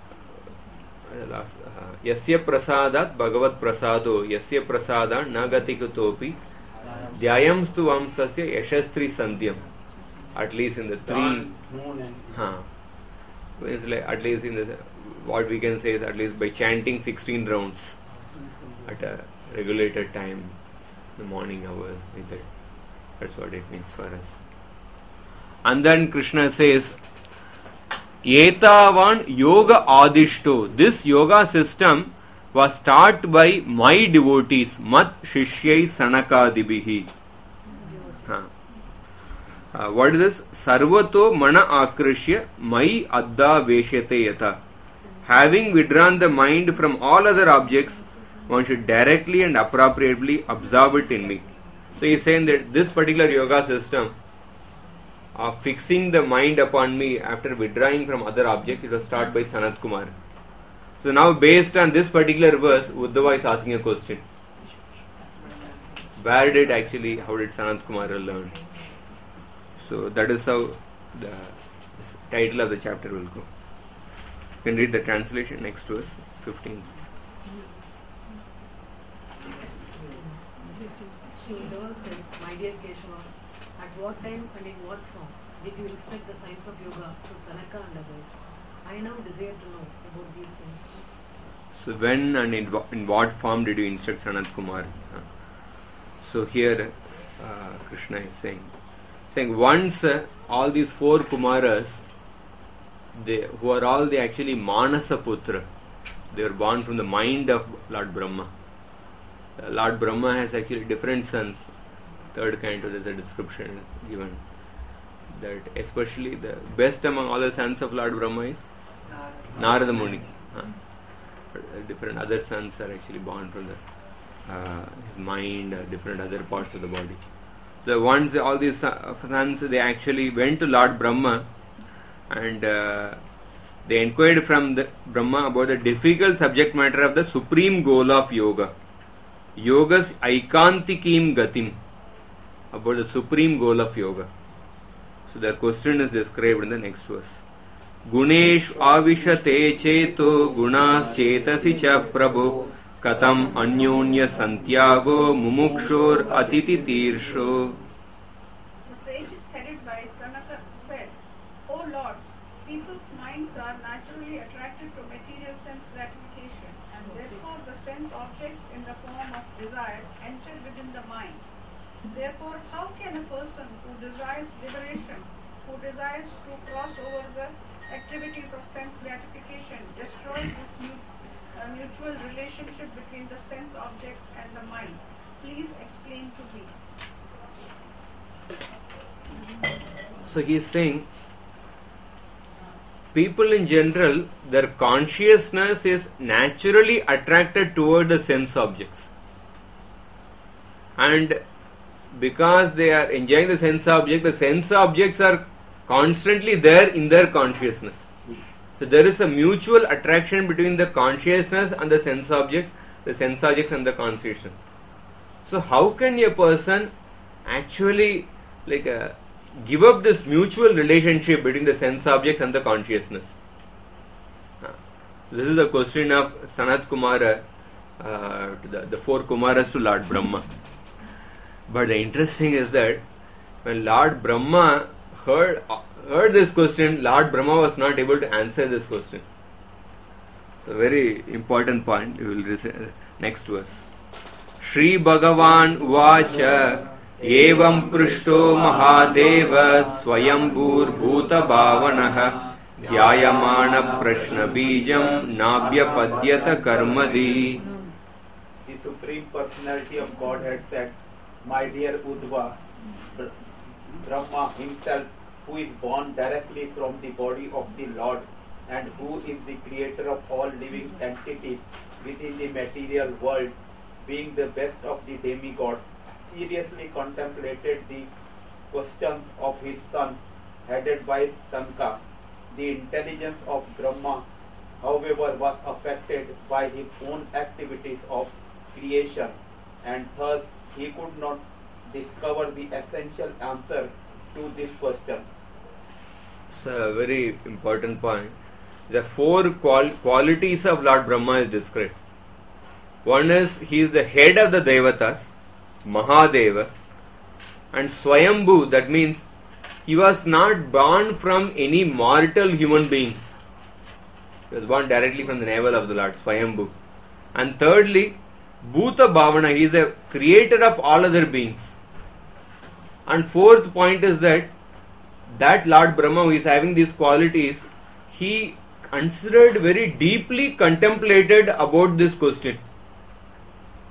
yasya prasadat bhagavat prasado yasya prasada nagatikutopi dhyayam stu vamsasya yashastri sandhyam. At least in the three, huh, it's like at least in the, what we can say is at least by chanting sixteen rounds at a regulated time, the morning hours, like that. That's what it means for us. And then Krishna says, Etavan yoga adishto. This yoga system was taught by my devotees, mat shishyai sanakadibihi. Uh, what is this? Sarvato mana akrishya mai adda veshyate yata. Having withdrawn the mind from all other objects, one should directly and appropriately absorb it in me. So he is saying that this particular yoga system of fixing the mind upon me after withdrawing from other objects, it was taught by Sanat Kumar. So now based on this particular verse, Uddhava is asking a question. Where did actually, how did Sanat Kumar learn? So that is how the title of the chapter will go. You can read the translation, next verse, fifteen. Uddhava said, my dear Keshava, at what time and in what form did you instruct the science of yoga to Sanaka and others? I now desire to know about these things. So when and in, in what form did you instruct Sanat Kumar? Uh, so here uh, Krishna is saying, saying once uh, all these four Kumaras, they, who are all the actually Manasa Putra, they were born from the mind of Lord Brahma. Uh, Lord Brahma has actually different sons. Third kind of there's a description is given that especially the best among all the sons of Lord Brahma is Narada Muni. Uh, different other sons are actually born from the uh, his mind, uh, different other parts of the body. The ones, all these sons, they actually went to Lord Brahma and uh, they inquired from the Brahma about the difficult subject matter of the supreme goal of yoga. Yogas aikantikim gatim, about the supreme goal of yoga. So their question is described in the next verse. Gunesh avishate cheto gunas chetasi cha prabhu katam anyonya santyago mumukshor atiti tirsho. The sages headed by Sanaka said, O Lord, people's minds are naturally attracted to material sense gratification, and therefore the sense objects in the form of desire enter within the mind. Therefore, how can a person who desires liberation, who desires to cross over the activities of sense gratification, destroy this mu- uh, mutual relationship between the sense objects and the mind? Please explain to me. So he is saying, people in general, their consciousness is naturally attracted toward the sense objects. And because they are enjoying the sense object, the sense objects are constantly there in their consciousness. So there is a mutual attraction between the consciousness and the sense objects, the sense objects and the consciousness. So how can a person actually like uh, give up this mutual relationship between the sense objects and the consciousness? Uh, this is the question of Sanat Kumara, uh, to the, the four Kumaras to Lord Brahma. But the interesting is that when Lord Brahma heard heard this question, Lord Brahma was not able to answer this question. So very important point. We will recite next verse. Shri Bhagavan Uvacha Evam Prishto Mahadeva Swayambhur Bhuta Bhavanaha Dhyayamana Prashna Bijam Nabhya Padyata Karmadi. The Supreme Personality of Godhead said, my dear Uddhava, Brahma himself, who is born directly from the body of the Lord and who is the creator of all living entities within the material world, being the best of the demigods, seriously contemplated the questions of his son, headed by Sanka. The intelligence of Brahma, however, was affected by his own activities of creation, and thus he could not discover the essential answer to this question. It's a very important point. The four qual- qualities of Lord Brahma is described. One is he is the head of the Devatas, Mahadeva, and Swayambhu, that means he was not born from any mortal human being. He was born directly from the navel of the Lord, Swayambhu. And thirdly, Bhuta Bhavana, he is the creator of all other beings. And fourth point is that that Lord Brahma who is having these qualities, he considered very deeply contemplated about this question.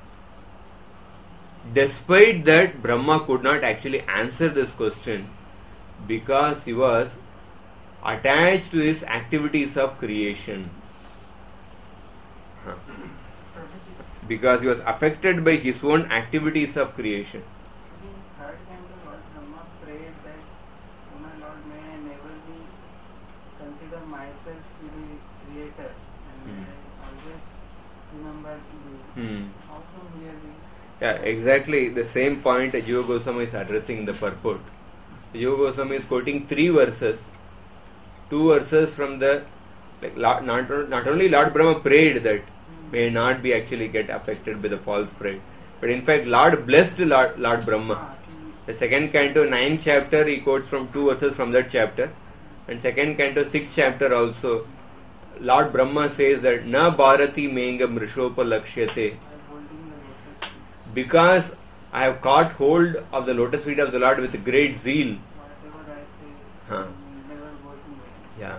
Despite that Brahma could not actually answer this question, because he was attached to his activities of creation. Huh. Because he was affected by his own activities of creation. In third canto, Lord Brahma prayed that, "O my Lord, may I never be consider myself to be creator, and Hmm. may I always remember you." Hmm. How come here we Yeah, exactly the same point Jiva Goswami is addressing in the purport. Jiva Goswami is quoting three verses. Two verses from the, like, Lord, not, not only Lord Brahma prayed that may not be actually get affected by the false pride, but in fact Lord blessed Lord, Lord Brahma. The second canto, ninth chapter, he quotes from two verses from that chapter, and second canto, sixth chapter also, Lord Brahma says that na bharati mengam rishopa lakshyate, because I have caught hold of the lotus feet of the Lord with great zeal. whatever I say Huh. never goes in vain? Yeah.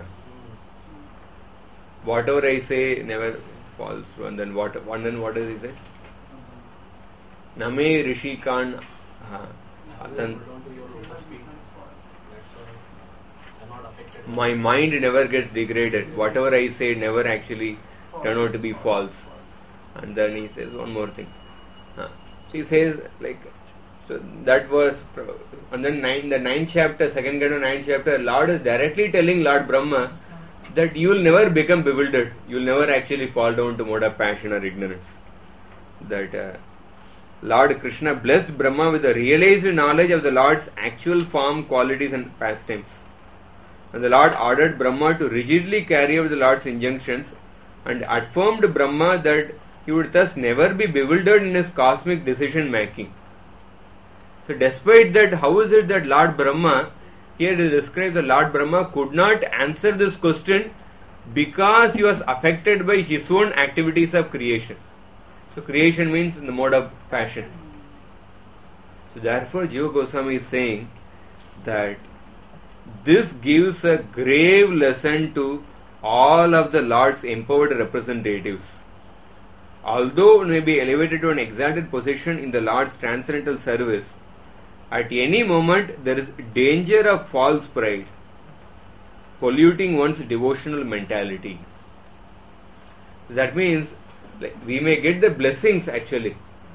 Whatever I say never falls. And then what? And then what does he say? Name Rishikan. Uh, asan, my mind never gets degraded. Whatever I say never actually turn out to be false. And then he says one more thing. Uh, so he says like, so that verse, and then nine, the ninth chapter, second canto, ninth chapter, Lord is directly telling Lord Brahma that you will never become bewildered. You will never actually fall down to mode of passion or ignorance. That uh, Lord Krishna blessed Brahma with a realized knowledge of the Lord's actual form, qualities and pastimes. And the Lord ordered Brahma to rigidly carry out the Lord's injunctions and affirmed Brahma that he would thus never be bewildered in his cosmic decision making. So despite that, how is it that Lord Brahma, here they describe the Lord Brahma could not answer this question because he was affected by his own activities of creation. So creation means in the mode of passion. So therefore Jiva Goswami is saying that this gives a grave lesson to all of the Lord's empowered representatives. Although one may be elevated to an exalted position in the Lord's transcendental service, at any moment there is danger of false pride, polluting one's devotional mentality. So that means like, we may get the blessings actually,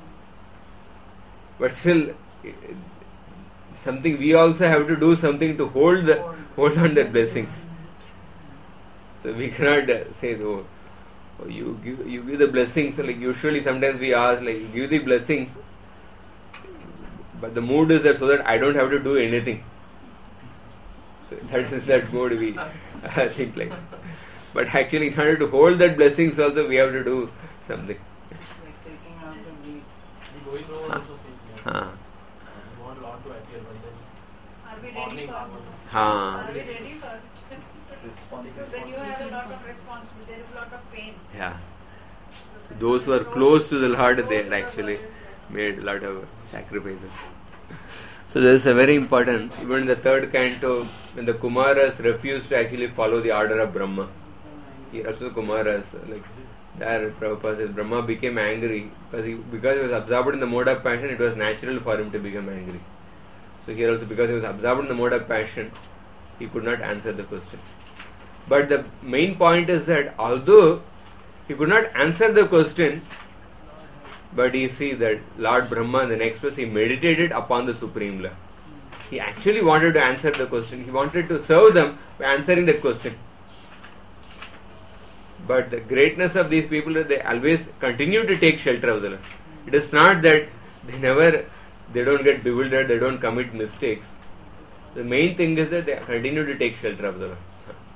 but still something we also have to do something to hold the hold on the blessings. So we cannot uh, say, oh, oh, you give you give the blessings. So like usually sometimes we ask like give the blessings, but the mood is that so that I don't have to do anything. So that's in that mood we uh, think like. But actually in order to hold that blessings also we have to do something. It's like taking out the weeds. The going over also same. Huh. You want Lord to appear, but then Are we ready morning for Huh. Are we ready for So when you have a lot of responsibility, there is a lot of pain. Yeah. So those who are close to the Lord, they had actually made a lot of sacrifices. So this is a very important, even in the third canto, when the Kumaras refused to actually follow the order of Brahma. Here also Kumaras, like there Prabhupada says, Brahma became angry because he, because he was absorbed in the mode of passion, it was natural for him to become angry. So here also because he was absorbed in the mode of passion, he could not answer the question. But the main point is that although he could not answer the question, but you see that Lord Brahma in the next verse, he meditated upon the Supreme Lord. He actually wanted to answer the question. He wanted to serve them by answering that question. But the greatness of these people is they always continue to take shelter of the Lord. It is not that they never, they don't get bewildered, they don't commit mistakes. The main thing is that they continue to take shelter of the Lord.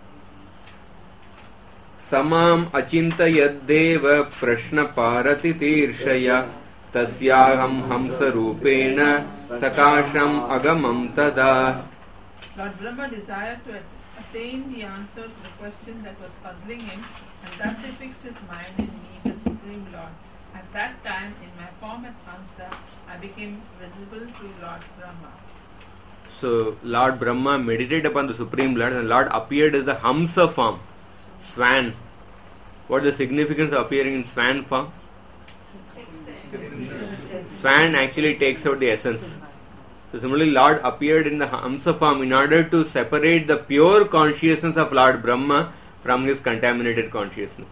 Samam achintayadeva prashna parati tirshaya tasyaham hamsa rupena sakasham agamam tada. Lord Brahma desired to attain the answer to the question that was puzzling him, and thus he fixed his mind in me, the Supreme Lord. At that time, in my form as Hamsa, I became visible to Lord Brahma. So Lord Brahma meditated upon the Supreme Lord, and Lord appeared as the Hamsa form, swan. What is the significance of appearing in swan form? Swan actually takes out the essence. So similarly, Lord appeared in the Hamsa form in order to separate the pure consciousness of Lord Brahma from his contaminated consciousness.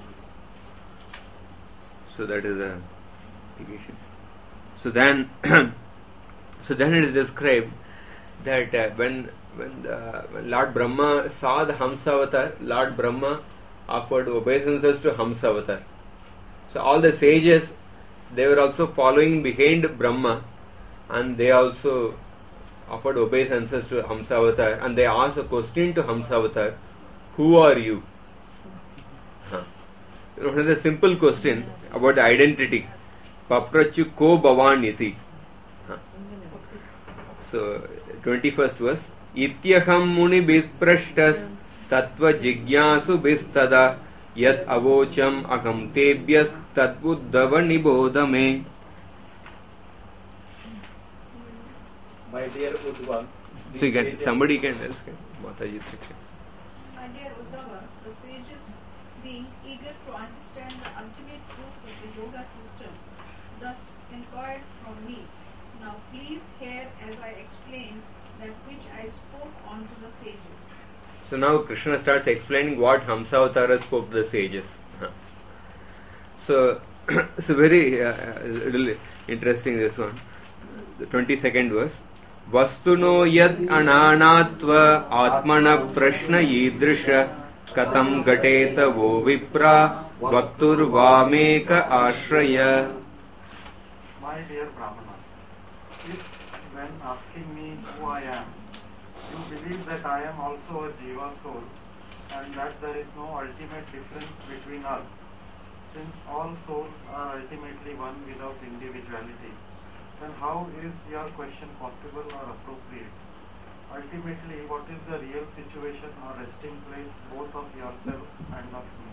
So that is a negation. So then, so then it is described that uh, when when, the, when Lord Brahma saw the Hamsa avatar, Lord Brahma offered obeisances to Hamsa avatar. So all the sages, they were also following behind Brahma, and they also offered obeisances to Hamsa avatar, and they asked a question to Hamsa avatar: who are you? Huh. You know, it is a simple question about the identity. Paprachu ko bhavan iti. Huh. So twenty-first verse. Ityaham muni bisprashtas tattva jigyasu bistada yat avocham aham tebyas tatbuddhava nibodha me. My dear Uddhava, So you can, somebody can else can Mataji's section. My dear Uddhava, the sages, being eager to understand the ultimate truth of the yoga system, thus inquired from me. Now please hear as I explain that which I spoke unto the sages. So now Krishna starts explaining what Hamsavatara spoke to the sages. Huh. So it's a very uh, little interesting this one. The twenty-second verse. Vastuno yad ananatva atmana prashna yidrisha katam gateta vo vipra vaktur vameka ashraya. My dear Brahmanas, if when asking me who I am, you believe that I am also a Jiva soul and that there is no ultimate difference between us, since all souls are ultimately one without individuality, then how is your question possible or appropriate? Ultimately, what is the real situation or resting place both of yourselves and of me?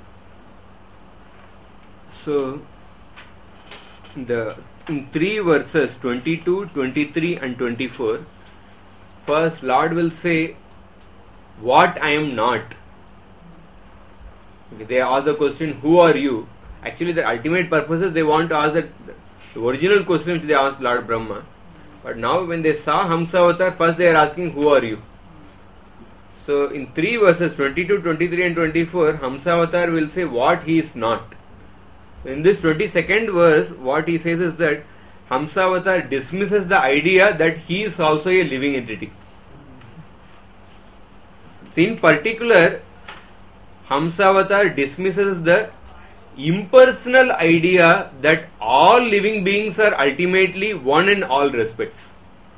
So, the in three verses twenty-two, twenty-three and twenty-four, first Lord will say what I am not. Okay, they ask the question, who are you? Actually the ultimate purpose is they want to ask that the original question which they asked Lord Brahma. But now when they saw Hamsa avatar, first they are asking, who are you? So in three verses twenty-two, twenty-three and twenty-four, Hamsa avatar will say what he is not. In this twenty-second verse, what he says is that Hamsa avatar dismisses the idea that he is also a living entity. In particular, Hamsa avatar dismisses the impersonal idea that all living beings are ultimately one in all respects.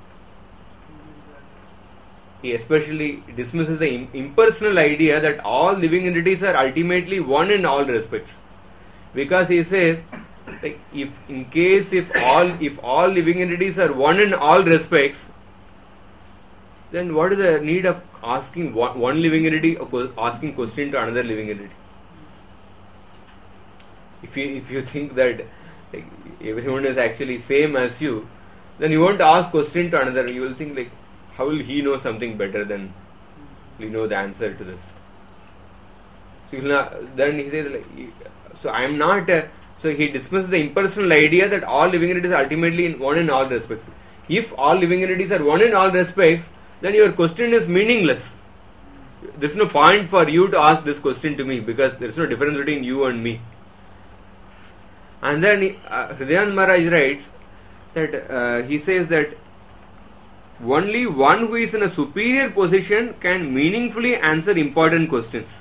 He especially dismisses the impersonal idea that all living entities are ultimately one in all respects. Because he says, like, if in case if all if all living entities are one in all respects, then what is the need of asking one, one living entity asking question to another living entity? If you if you think that like, everyone is actually same as you, then you won't ask question to another. You will think like, how will he know something better than we know the answer to this? So not, then he says like, so I am not. A, so he dismisses the impersonal idea that all living entities are ultimately in one in all respects. If all living entities are one in all respects, then your question is meaningless. There is no point for you to ask this question to me because there is no difference between you and me. And then uh, Hridayan Maharaj writes that uh, he says that only one who is in a superior position can meaningfully answer important questions.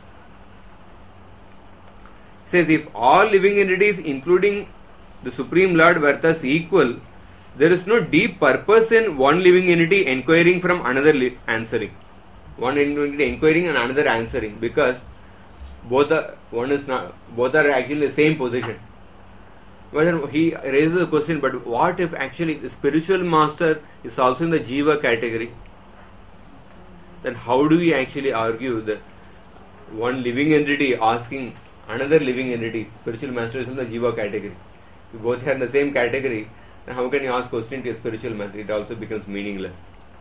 He says if all living entities including the Supreme Lord were thus equal, there is no deep purpose in one living entity inquiring from another li- answering. One entity inquiring and another answering, because both are one is not both are actually the same position. But then he raises the question, but what if actually the spiritual master is also in the Jiva category? Then how do we actually argue that one living entity asking another living entity, spiritual master is in the Jiva category? If both are in the same category, then how can you ask question to a spiritual master? It also becomes meaningless.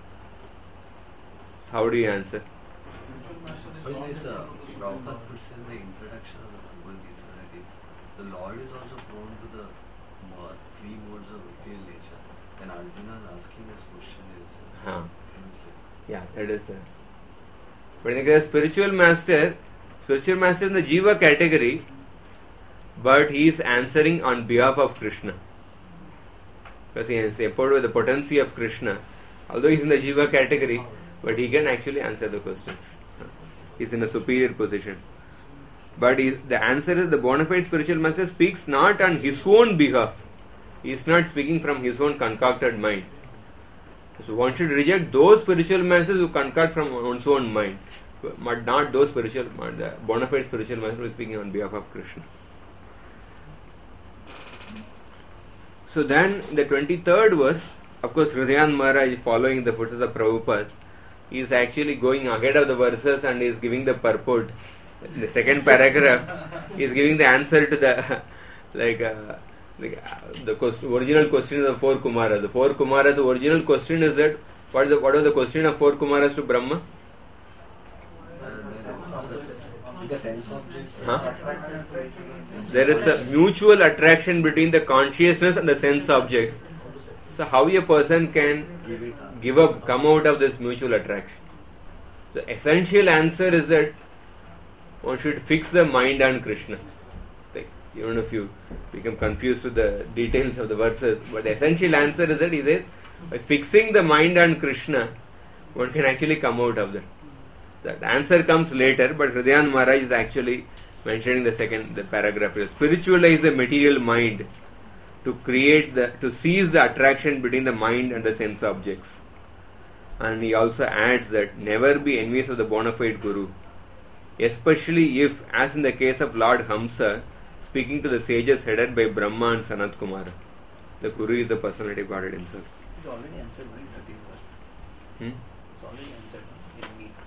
So how do you answer? Well, this uh, Prabhupada puts in the introduction of the Bhagavad Gita that if the Lord is also prone to the uh, three modes of material nature, Then Arjuna's asking this question is. Huh. Yeah, that is. Uh, but in the case of spiritual master, spiritual master in the Jiva category, but he is answering on behalf of Krishna. Because he is empowered with the potency of Krishna. Although he is in the Jiva category, but he can actually answer the questions. He is in a superior position. But he, the answer is the bona fide spiritual master speaks not on his own behalf. He is not speaking from his own concocted mind. So one should reject those spiritual masters who concoct from one's own mind, but not those spiritual, the bona fide spiritual master who is speaking on behalf of Krishna. So then the twenty-third verse, of course Hridayan Maharaj is following the footsteps of Prabhupada. He is actually going ahead of the verses and is giving the purport. In the second paragraph, he is giving the answer to the like uh, like uh, the question, original question of the four Kumaras. The four Kumaras, the original question is that what is the what was the question of four Kumaras to Brahma? The sense objects. Huh? There is a mutual attraction between the consciousness and the sense objects. So how a person can give up, come out of this mutual attraction? The essential answer is that one should fix the mind on Krishna. Like, even if you become confused with the details of the verses, but the essential answer is that he says, by fixing the mind on Krishna, one can actually come out of that. That answer comes later, but Hridayan Maharaj is actually mentioning the second the paragraph. Spiritualize the material mind to create the to seize the attraction between the mind and the sense objects. And he also adds that never be envious of the bona fide Guru, especially if, as in the case of Lord Hamsa, speaking to the sages headed by Brahma and Sanat Kumara. The Guru is the personality of Godhead himself. It's already answered by thirteen verse. Hmm? It's already answered in me.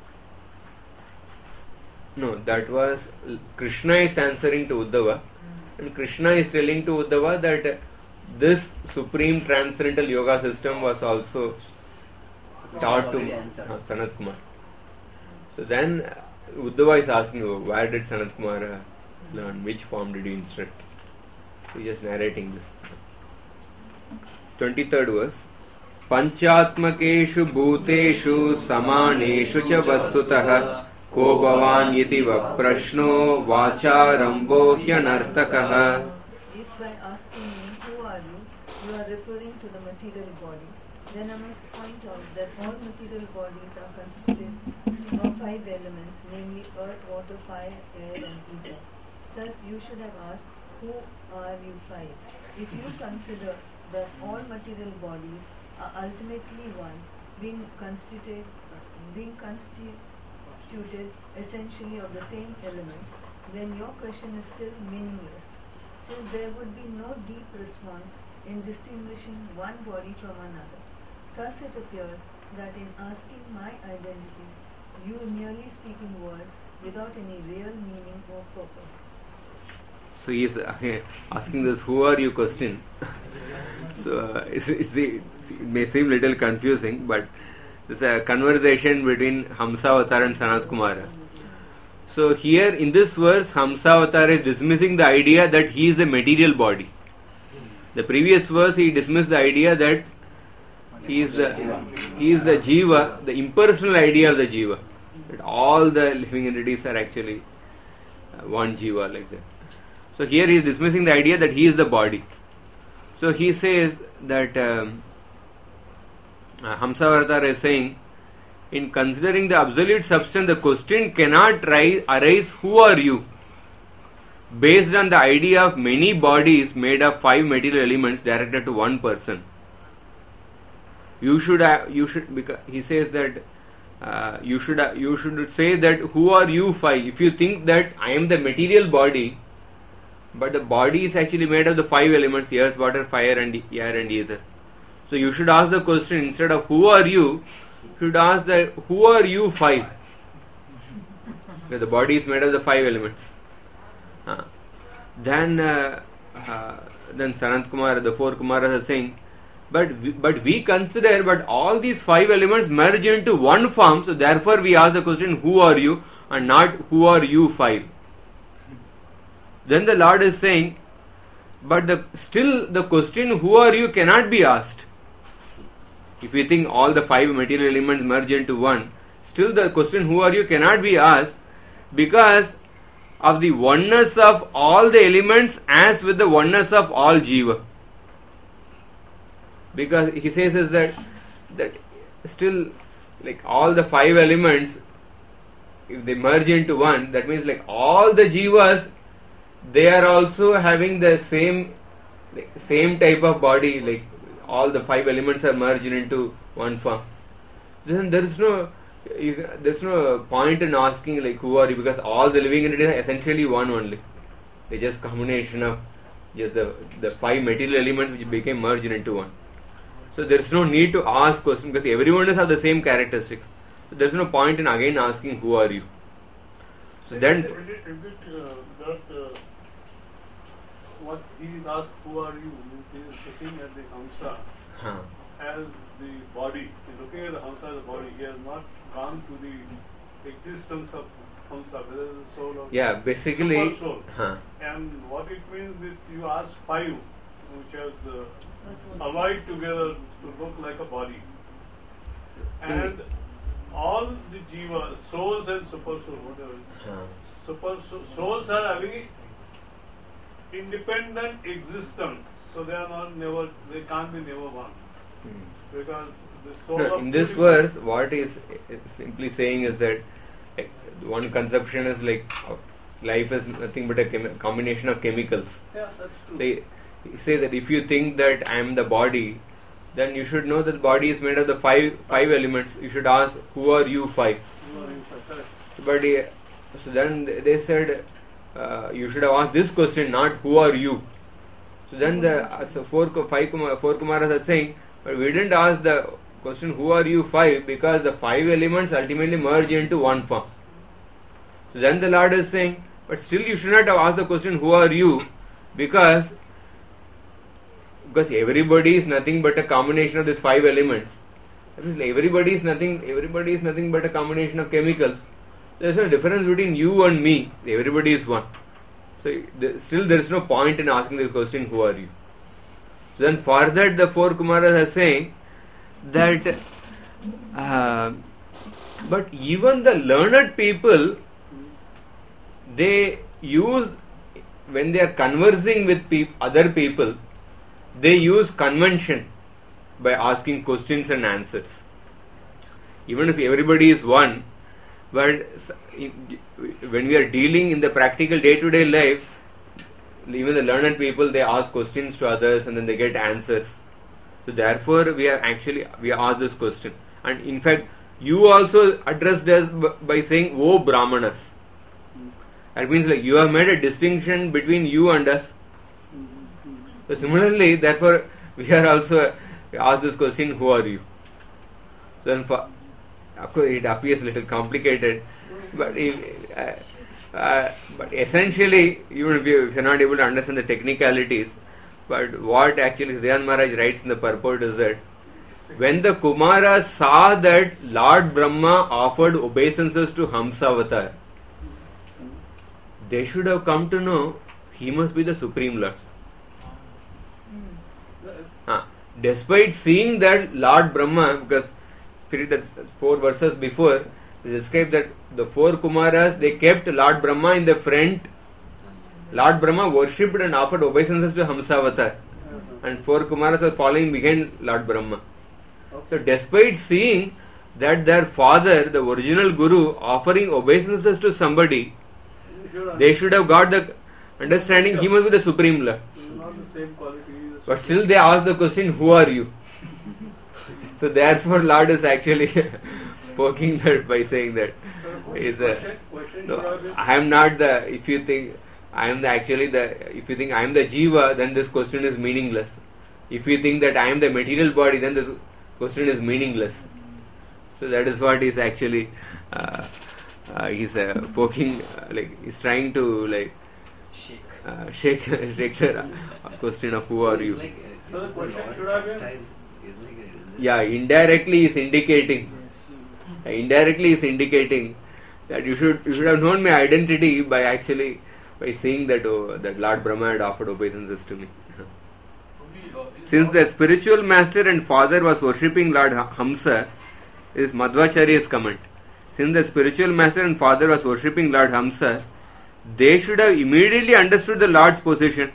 No, that was Krishna is answering to Uddhava, and Krishna is telling to Uddhava that this supreme transcendental yoga system was also taught to uh, Sanat Kumar. So then uh, Uddhava is asking, oh, where did Sanat Kumar uh, learn? Which form did he instruct? He is just narrating this. twenty-third verse. Panchatmakeshu bhuteshu samaneshu cha vastutah ko bhavan iti va prashno vacharambo hyanartakaha. If by asking me who are you, you are referring to the material body, then I must point out that all material bodies are constituted of five elements, namely earth, water, fire, air and ether. Thus you should have asked, who are you five? If you consider that all material bodies are ultimately one, being constituted, being constituted essentially of the same elements, then your question is still meaningless, since there would be no deep response in distinguishing one body from another. Thus it appears that in asking my identity, you merely speak in words without any real meaning or purpose. So he is uh, asking this who are you question. So uh, it's, it's, it may seem little confusing, but this is a conversation between Hamsavatar and Sanat Kumara. So here in this verse, Hamsavatar is dismissing the idea that he is the material body. The previous verse he dismissed the idea that he is the he is the Jiva, the impersonal idea of the Jiva. That all the living entities are actually uh, one Jiva like that. So here he is dismissing the idea that he is the body. So he says that um, uh, Hamsavatar is saying, in considering the absolute substance, the question cannot rise, arise who are you, based on the idea of many bodies made of five material elements directed to one person. You should, uh, you should, because he says that uh, you should, uh, you should say that who are you five. If you think that I am the material body, but the body is actually made of the five elements: earth, water, fire, and air and ether. So you should ask the question instead of who are you, you should ask that who are you five. Because the body is made of the five elements. Uh, then, uh, uh, then Sanat Kumara, the four Kumaras are saying, but we, but we consider, but all these five elements merge into one form. So therefore, we ask the question, who are you, and not who are you five. Then the Lord is saying, but the still the question who are you cannot be asked. if you think all the five material elements merge into one, still the question who are you cannot be asked, because of the oneness of all the elements as with the oneness of all jiva. Because he says is that that still, like all the five elements, if they merge into one, that means like all the jivas, they are also having the same like, same type of body, like all the five elements are merged into one form. Then there is no you, there is no point in asking like who are you, because all the living entities are essentially one only. They just combination of just the the five material elements which became merged into one. So there is no need to ask question, because everyone has the same characteristics. So there is no point in again asking who are you. So is then it, is it, is it uh, that uh, what he is asked who are you, he is looking at the Hamsa huh. as the body, he is looking at the Hamsa as the body, he has not gone to the existence of Hamsa, whether it is the soul of yeah, basically, super soul. huh. And what it means is you ask five, which has uh, allied together to look like a body. And all the jiva, souls and super soul, whatever, huh. super so, souls are having independent existence, so they are not never, they can't be never one. Hmm. Because the soul No, of in this verse, what is simply saying is that like, one conception is like uh, life is nothing but a chemi- combination of chemicals. Yeah, that's true. They, he says that if you think that I am the body, then you should know that the body is made of the five five elements. You should ask who are you five. Who are you five? Correct. But uh, so then they said uh, you should have asked this question, not who are you. So then the uh, so four five four Kumaras are saying, but we didn't ask the question who are you five, because the five elements ultimately merge into one form. So then the Lord is saying, but still you should not have asked the question who are you, because because everybody is nothing but a combination of these five elements. Everybody is nothing. Everybody is nothing but a combination of chemicals. There is no difference between you and me. Everybody is one. So the, still there is no point in asking this question, who are you? So then for that the four Kumaras are saying that uh, but even the learned people, they use, when they are conversing with peop- other people, they use convention by asking questions and answers. Even if everybody is one, but when we are dealing in the practical day-to-day life, even the learned people, they ask questions to others and then they get answers. So therefore we are actually, we ask this question. And in fact, you also addressed us b- by saying, "Oh Brahmanas." That means like you have made a distinction between you and us. So similarly, therefore, we are also asked this question, who are you? So then for, of course it appears a little complicated, but if, uh, uh, but essentially, even if you, if you are not able to understand the technicalities, but what actually Hridayan Maharaj writes in the purport is that when the Kumaras saw that Lord Brahma offered obeisances to Hamsavatar, they should have come to know he must be the Supreme Lord. Uh, despite seeing that Lord Brahma, because the four verses before, they describe that the four Kumaras, they kept Lord Brahma in the front. Lord Brahma worshipped and offered obeisances to Hamsavatar, and four Kumaras were following behind Lord Brahma. So despite seeing that their father, the original Guru, offering obeisances to somebody, they should have got the understanding he must be the Supreme Lord. Not the same quality. But still they ask the question, who are you? So therefore Lord is actually poking that by saying that is a, no, I am not the, if you think I am the actually the, if you think I am the Jiva, then this question is meaningless. If you think that I am the material body, then this question is meaningless. So that is what is actually uh, uh, he's uh, poking, uh, like he's trying to like shake, uh, shake, shake the uh, question of who are you. Like, uh, So the question Lord should have been- chastise is like a- Yeah, indirectly is indicating. Uh, indirectly is indicating that you should you should have known my identity by actually by seeing that oh, that Lord Brahma had offered obeisances to me. Only Since the spiritual master and father was worshipping Lord Hamsa, is Madhvacharya's comment. Since the spiritual master and father was worshipping Lord Hamsa, they should have immediately understood the Lord's position.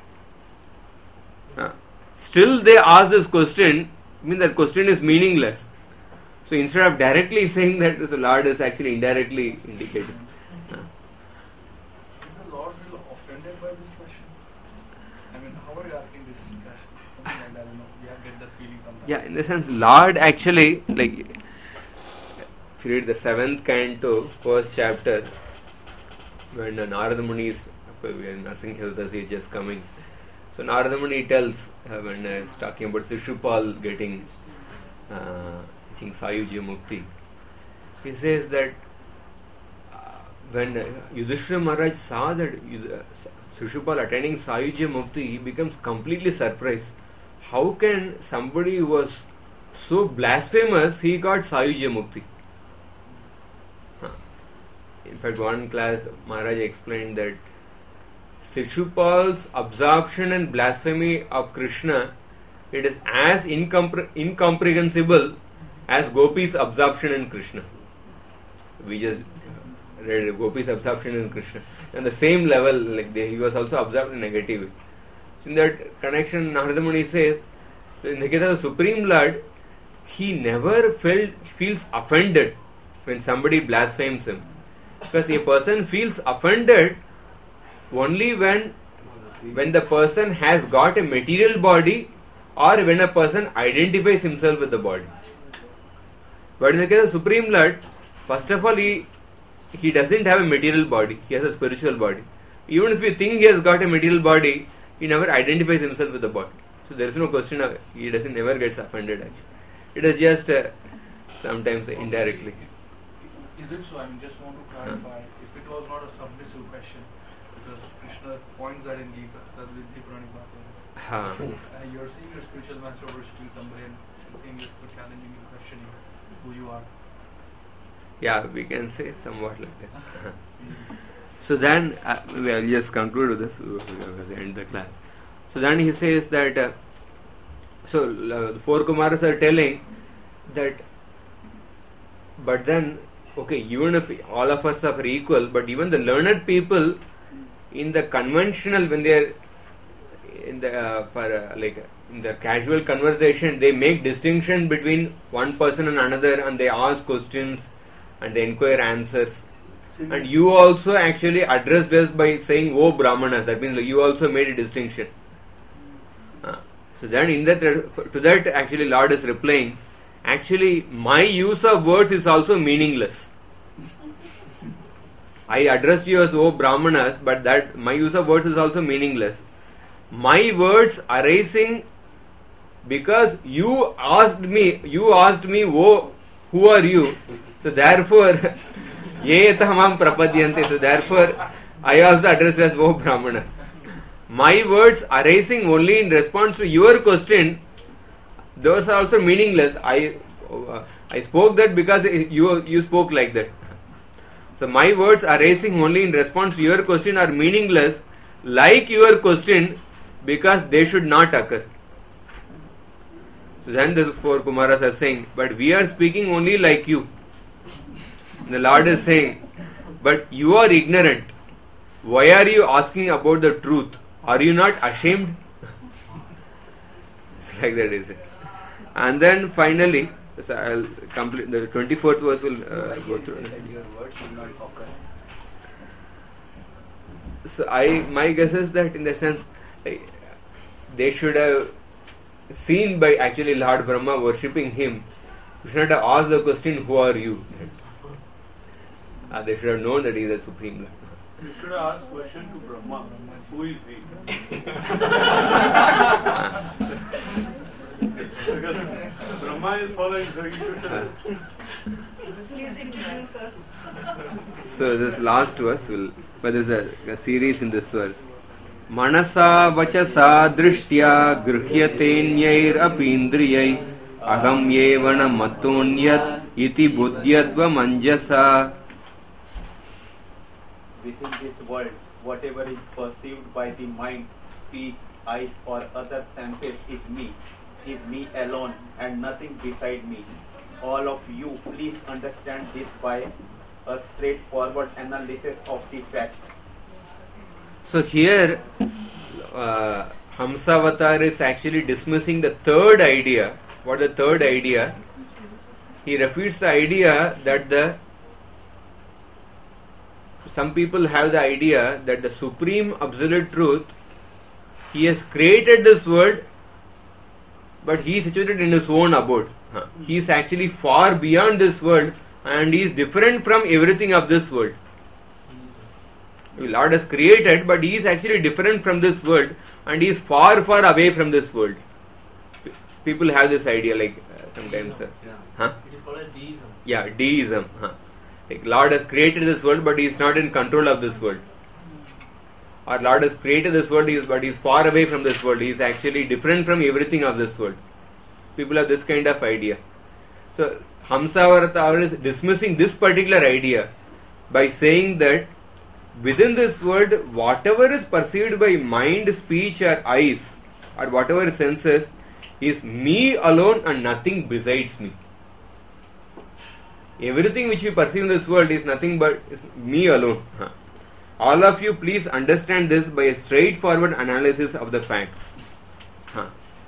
Uh, still they ask this question, I mean that question is meaningless. So instead of directly saying that the Lord is actually indirectly indicated. Uh, the Lord feel offended by this question? I mean, how are you asking this question? Something like that, I don't know. We have get that feeling sometimes. Yeah, in the sense, Lord actually, like, if you read the seventh canto, first chapter, when uh, Narada Muni is, when Narasimha is just coming, so Narada Muni tells, uh, when uh, he's talking about Shishupal getting uh, Sayujya Mukti, he says that uh, when uh, Yudhishthira Maharaj saw that uh, Shishupal attaining Sayujya Mukti, he becomes completely surprised. How can somebody who was so blasphemous, he got Sayujya Mukti? Huh. In fact, one class, Maharaj explained that Shishupal's absorption and blasphemy of Krishna, it is as incompre- incomprehensible as Gopi's absorption in Krishna. We just read Gopi's absorption in Krishna. On the same level, like they, he was also absorbed in negative way. So in that connection, Narada Muni says, in the case of the Supreme Lord, he never felt feels offended when somebody blasphemes him. Because a person feels offended only when when the person has got a material body or when a person identifies himself with the body. But in the case of Supreme Lord, first of all, he, he doesn't have a material body, he has a spiritual body. Even if you think he has got a material body, he never identifies himself with the body. So there is no question of, he doesn't never gets offended actually. It is just uh, sometimes uh, indirectly. Is it so? I mean, just want to clarify, huh? If it was not a submissive question, because Krishna points that in Gita, that with the Puranic Bhagavad. Huh. Uh, you're seeing your spiritual master worshipping somebody and thinking it's challenging you, questioning who you are. Yeah, we can say somewhat like that. So then, uh, we'll just conclude with this, we'll end the class. So then he says that, uh, so uh, the four Kumaras are telling that, but then, okay, even if all of us are equal, but even the learned people in the conventional, when they are in the, uh, for uh, like, in the casual conversation, they make distinction between one person and another, and they ask questions and they inquire answers. And you also actually addressed us by saying, "Oh Brahmanas," that means like you also made a distinction. Uh, so then in that, to that actually Lord is replying, actually my use of words is also meaningless. I addressed you as "Oh Brahmanas," but that my use of words is also meaningless. My words arising because you asked me, you asked me, "Oh, who are you?" So therefore, ye tamam prapadyante. So therefore, I also addressed as "Oh Brahmanas." My words arising only in response to your question, those are also meaningless. I uh, I spoke that because you you spoke like that. So my words arising only in response to your question are meaningless, like your question, because they should not occur. So then the four Kumaras are saying, but we are speaking only like you. The Lord is saying, but you are ignorant. Why are you asking about the truth? Are you not ashamed? It's like that, is it? And then finally, so I'll complete the twenty-fourth verse. Will uh, go through. Your words should not occur. So I, my guess is that in the sense, like, they should have seen by actually Lord Brahma worshipping him. You should not have asked the question, "Who are you?" Uh, they should have known that he is the Supreme Lord. You should have asked question to Brahma, who is he? Because Brahma is following, so you should have. Please introduce us. So this last verse will, but there's a, a series in this verse. Manasa vachasa drishtya grihyatenyair apindriyai aham yevana matonyat iti buddhyadva manjasa. Within this world, whatever is perceived by the mind, speech, eyes or other senses is me, is me alone and nothing beside me. All of you, please understand this by a straightforward analysis of the facts. So here, uh, Hamsavatar is actually dismissing the third idea. What is the third idea? He refutes the idea that the some people have the idea that the supreme absolute truth, he has created this world, but he is situated in his own abode. Huh. He is actually far beyond this world and he is different from everything of this world. The Lord has created, but he is actually different from this world and he is far, far away from this world. People have this idea, like uh, sometimes. Uh, Yeah. huh? It is called as deism. Yeah, deism. Huh. Like Lord has created this world, but he is not in control of this world. Or Lord has created this world, he is, but he is far away from this world. He is actually different from everything of this world. People have this kind of idea. So Hamsavatar is dismissing this particular idea by saying that within this world, whatever is perceived by mind, speech or eyes or whatever senses is me alone and nothing besides me. Everything which we perceive in this world is nothing but is me alone. Huh. All of you please understand this by a straightforward analysis of the facts. Huh.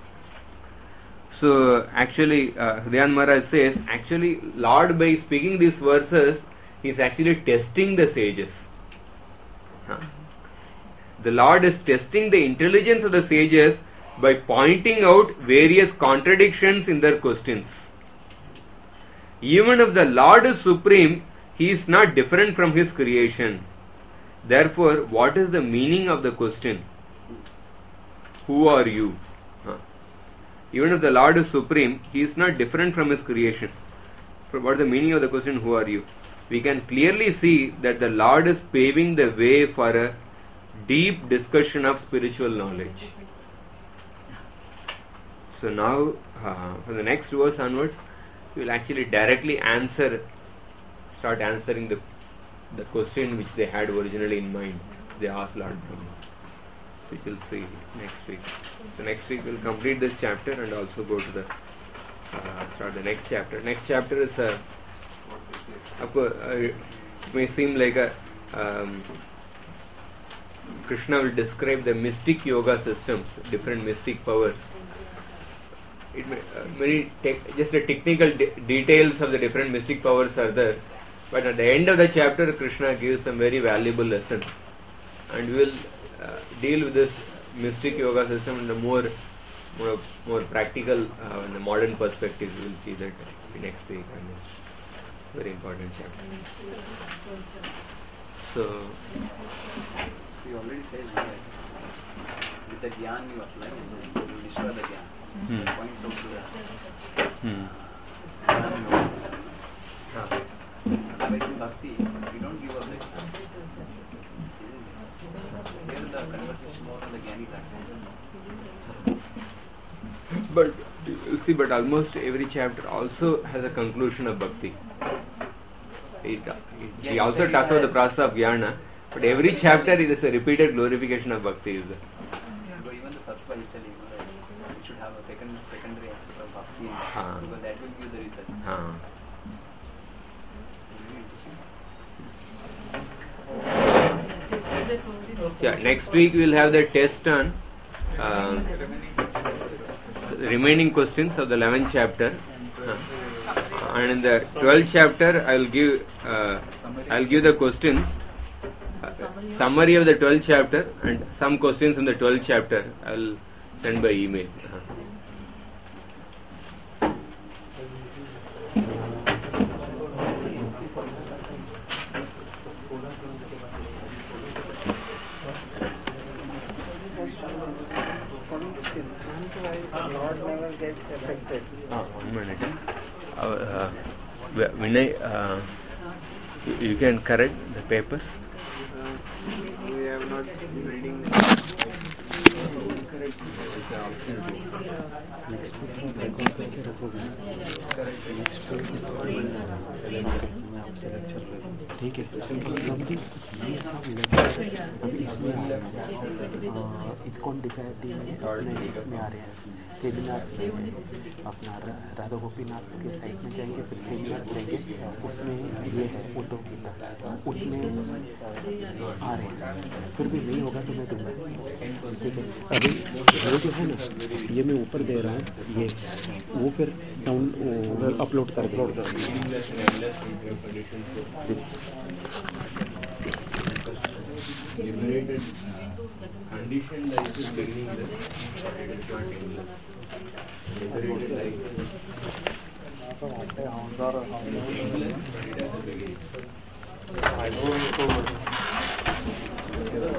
So actually uh, Hridayan Maharaj says, actually Lord by speaking these verses is actually testing the sages. Huh. The Lord is testing the intelligence of the sages by pointing out various contradictions in their questions. Even if the Lord is supreme, he is not different from his creation. Therefore, what is the meaning of the question? Who are you? Huh. Even if the Lord is supreme, he is not different from his creation. For what is the meaning of the question, who are you? We can clearly see that the Lord is paving the way for a deep discussion of spiritual knowledge. So now, uh, from the next verse onwards, we will actually directly answer, start answering the the question which they had originally in mind. They asked Lord Brahma. So we will see next week. So next week we will complete this chapter and also go to the uh, start the next chapter. Next chapter is a. Of course, uh, it may seem like a um, Krishna will describe the mystic yoga systems, different mystic powers. It may, uh, many tech, just the technical de- details of the different mystic powers are there, but at the end of the chapter, Krishna gives some very valuable lessons, and we will uh, deal with this mystic yoga system in a more, more, more practical, uh, in the modern perspective. We will see that next week, and it's very important chapter. So, you already said that with the jnana you apply, you destroy the jnana. Hmm. It points out to the Hmm. jnana yoga system. Ah. Otherwise in bhakti, we don't give up the jnana. Here the conversation more on the jnani platform. But you see, but almost every chapter also has a conclusion of bhakti. It, it, Yeah, he you also said talks it about the has- process of jnana, but every chapter is a repeated glorification of bhakti. Is there. But even the Sattva is telling you, right, we should have a second secondary aspect of bhakti in that, Ah. because that will give the result. Ah. Very interesting. Yeah, next week we will have the test on uh, remaining questions of the eleventh chapter. Uh, and in the twelfth chapter, I will give uh, I will give the questions, uh, summary of the twelfth chapter, and some questions in the twelfth chapter. I will send by email. Uh-huh. Lord never gets affected. Ah, one minute. Uh, uh, Vinay, uh, you you can correct the papers. We have not been reading. correct. It's an option two. Next week record करके रखोगे next week मैं आपसे lecture ले लूँ ठीक है अभी ये सब लेक्चर अभी इसमें आ रहे हैं इसकॉन डिफाइटी में इसमें आ रहे हैं सेमिनार अपना राधा गोपीनाथ के साइड में जाएंगे फिर सेमिनार जाएंगे उसमें ये है उद्धव गीता उसमें आ रहे हैं फिर भी नहीं होगा तो मैं दूंगा ठीक है अभी वो जो है ना ये मैं ऊपर दे रहा हूँ ये वो फिर डाउन अपलोड कर अपलोड कर liberated condition life is beginning this, but it is not endless. Liberated life is endless, but it has a beginning.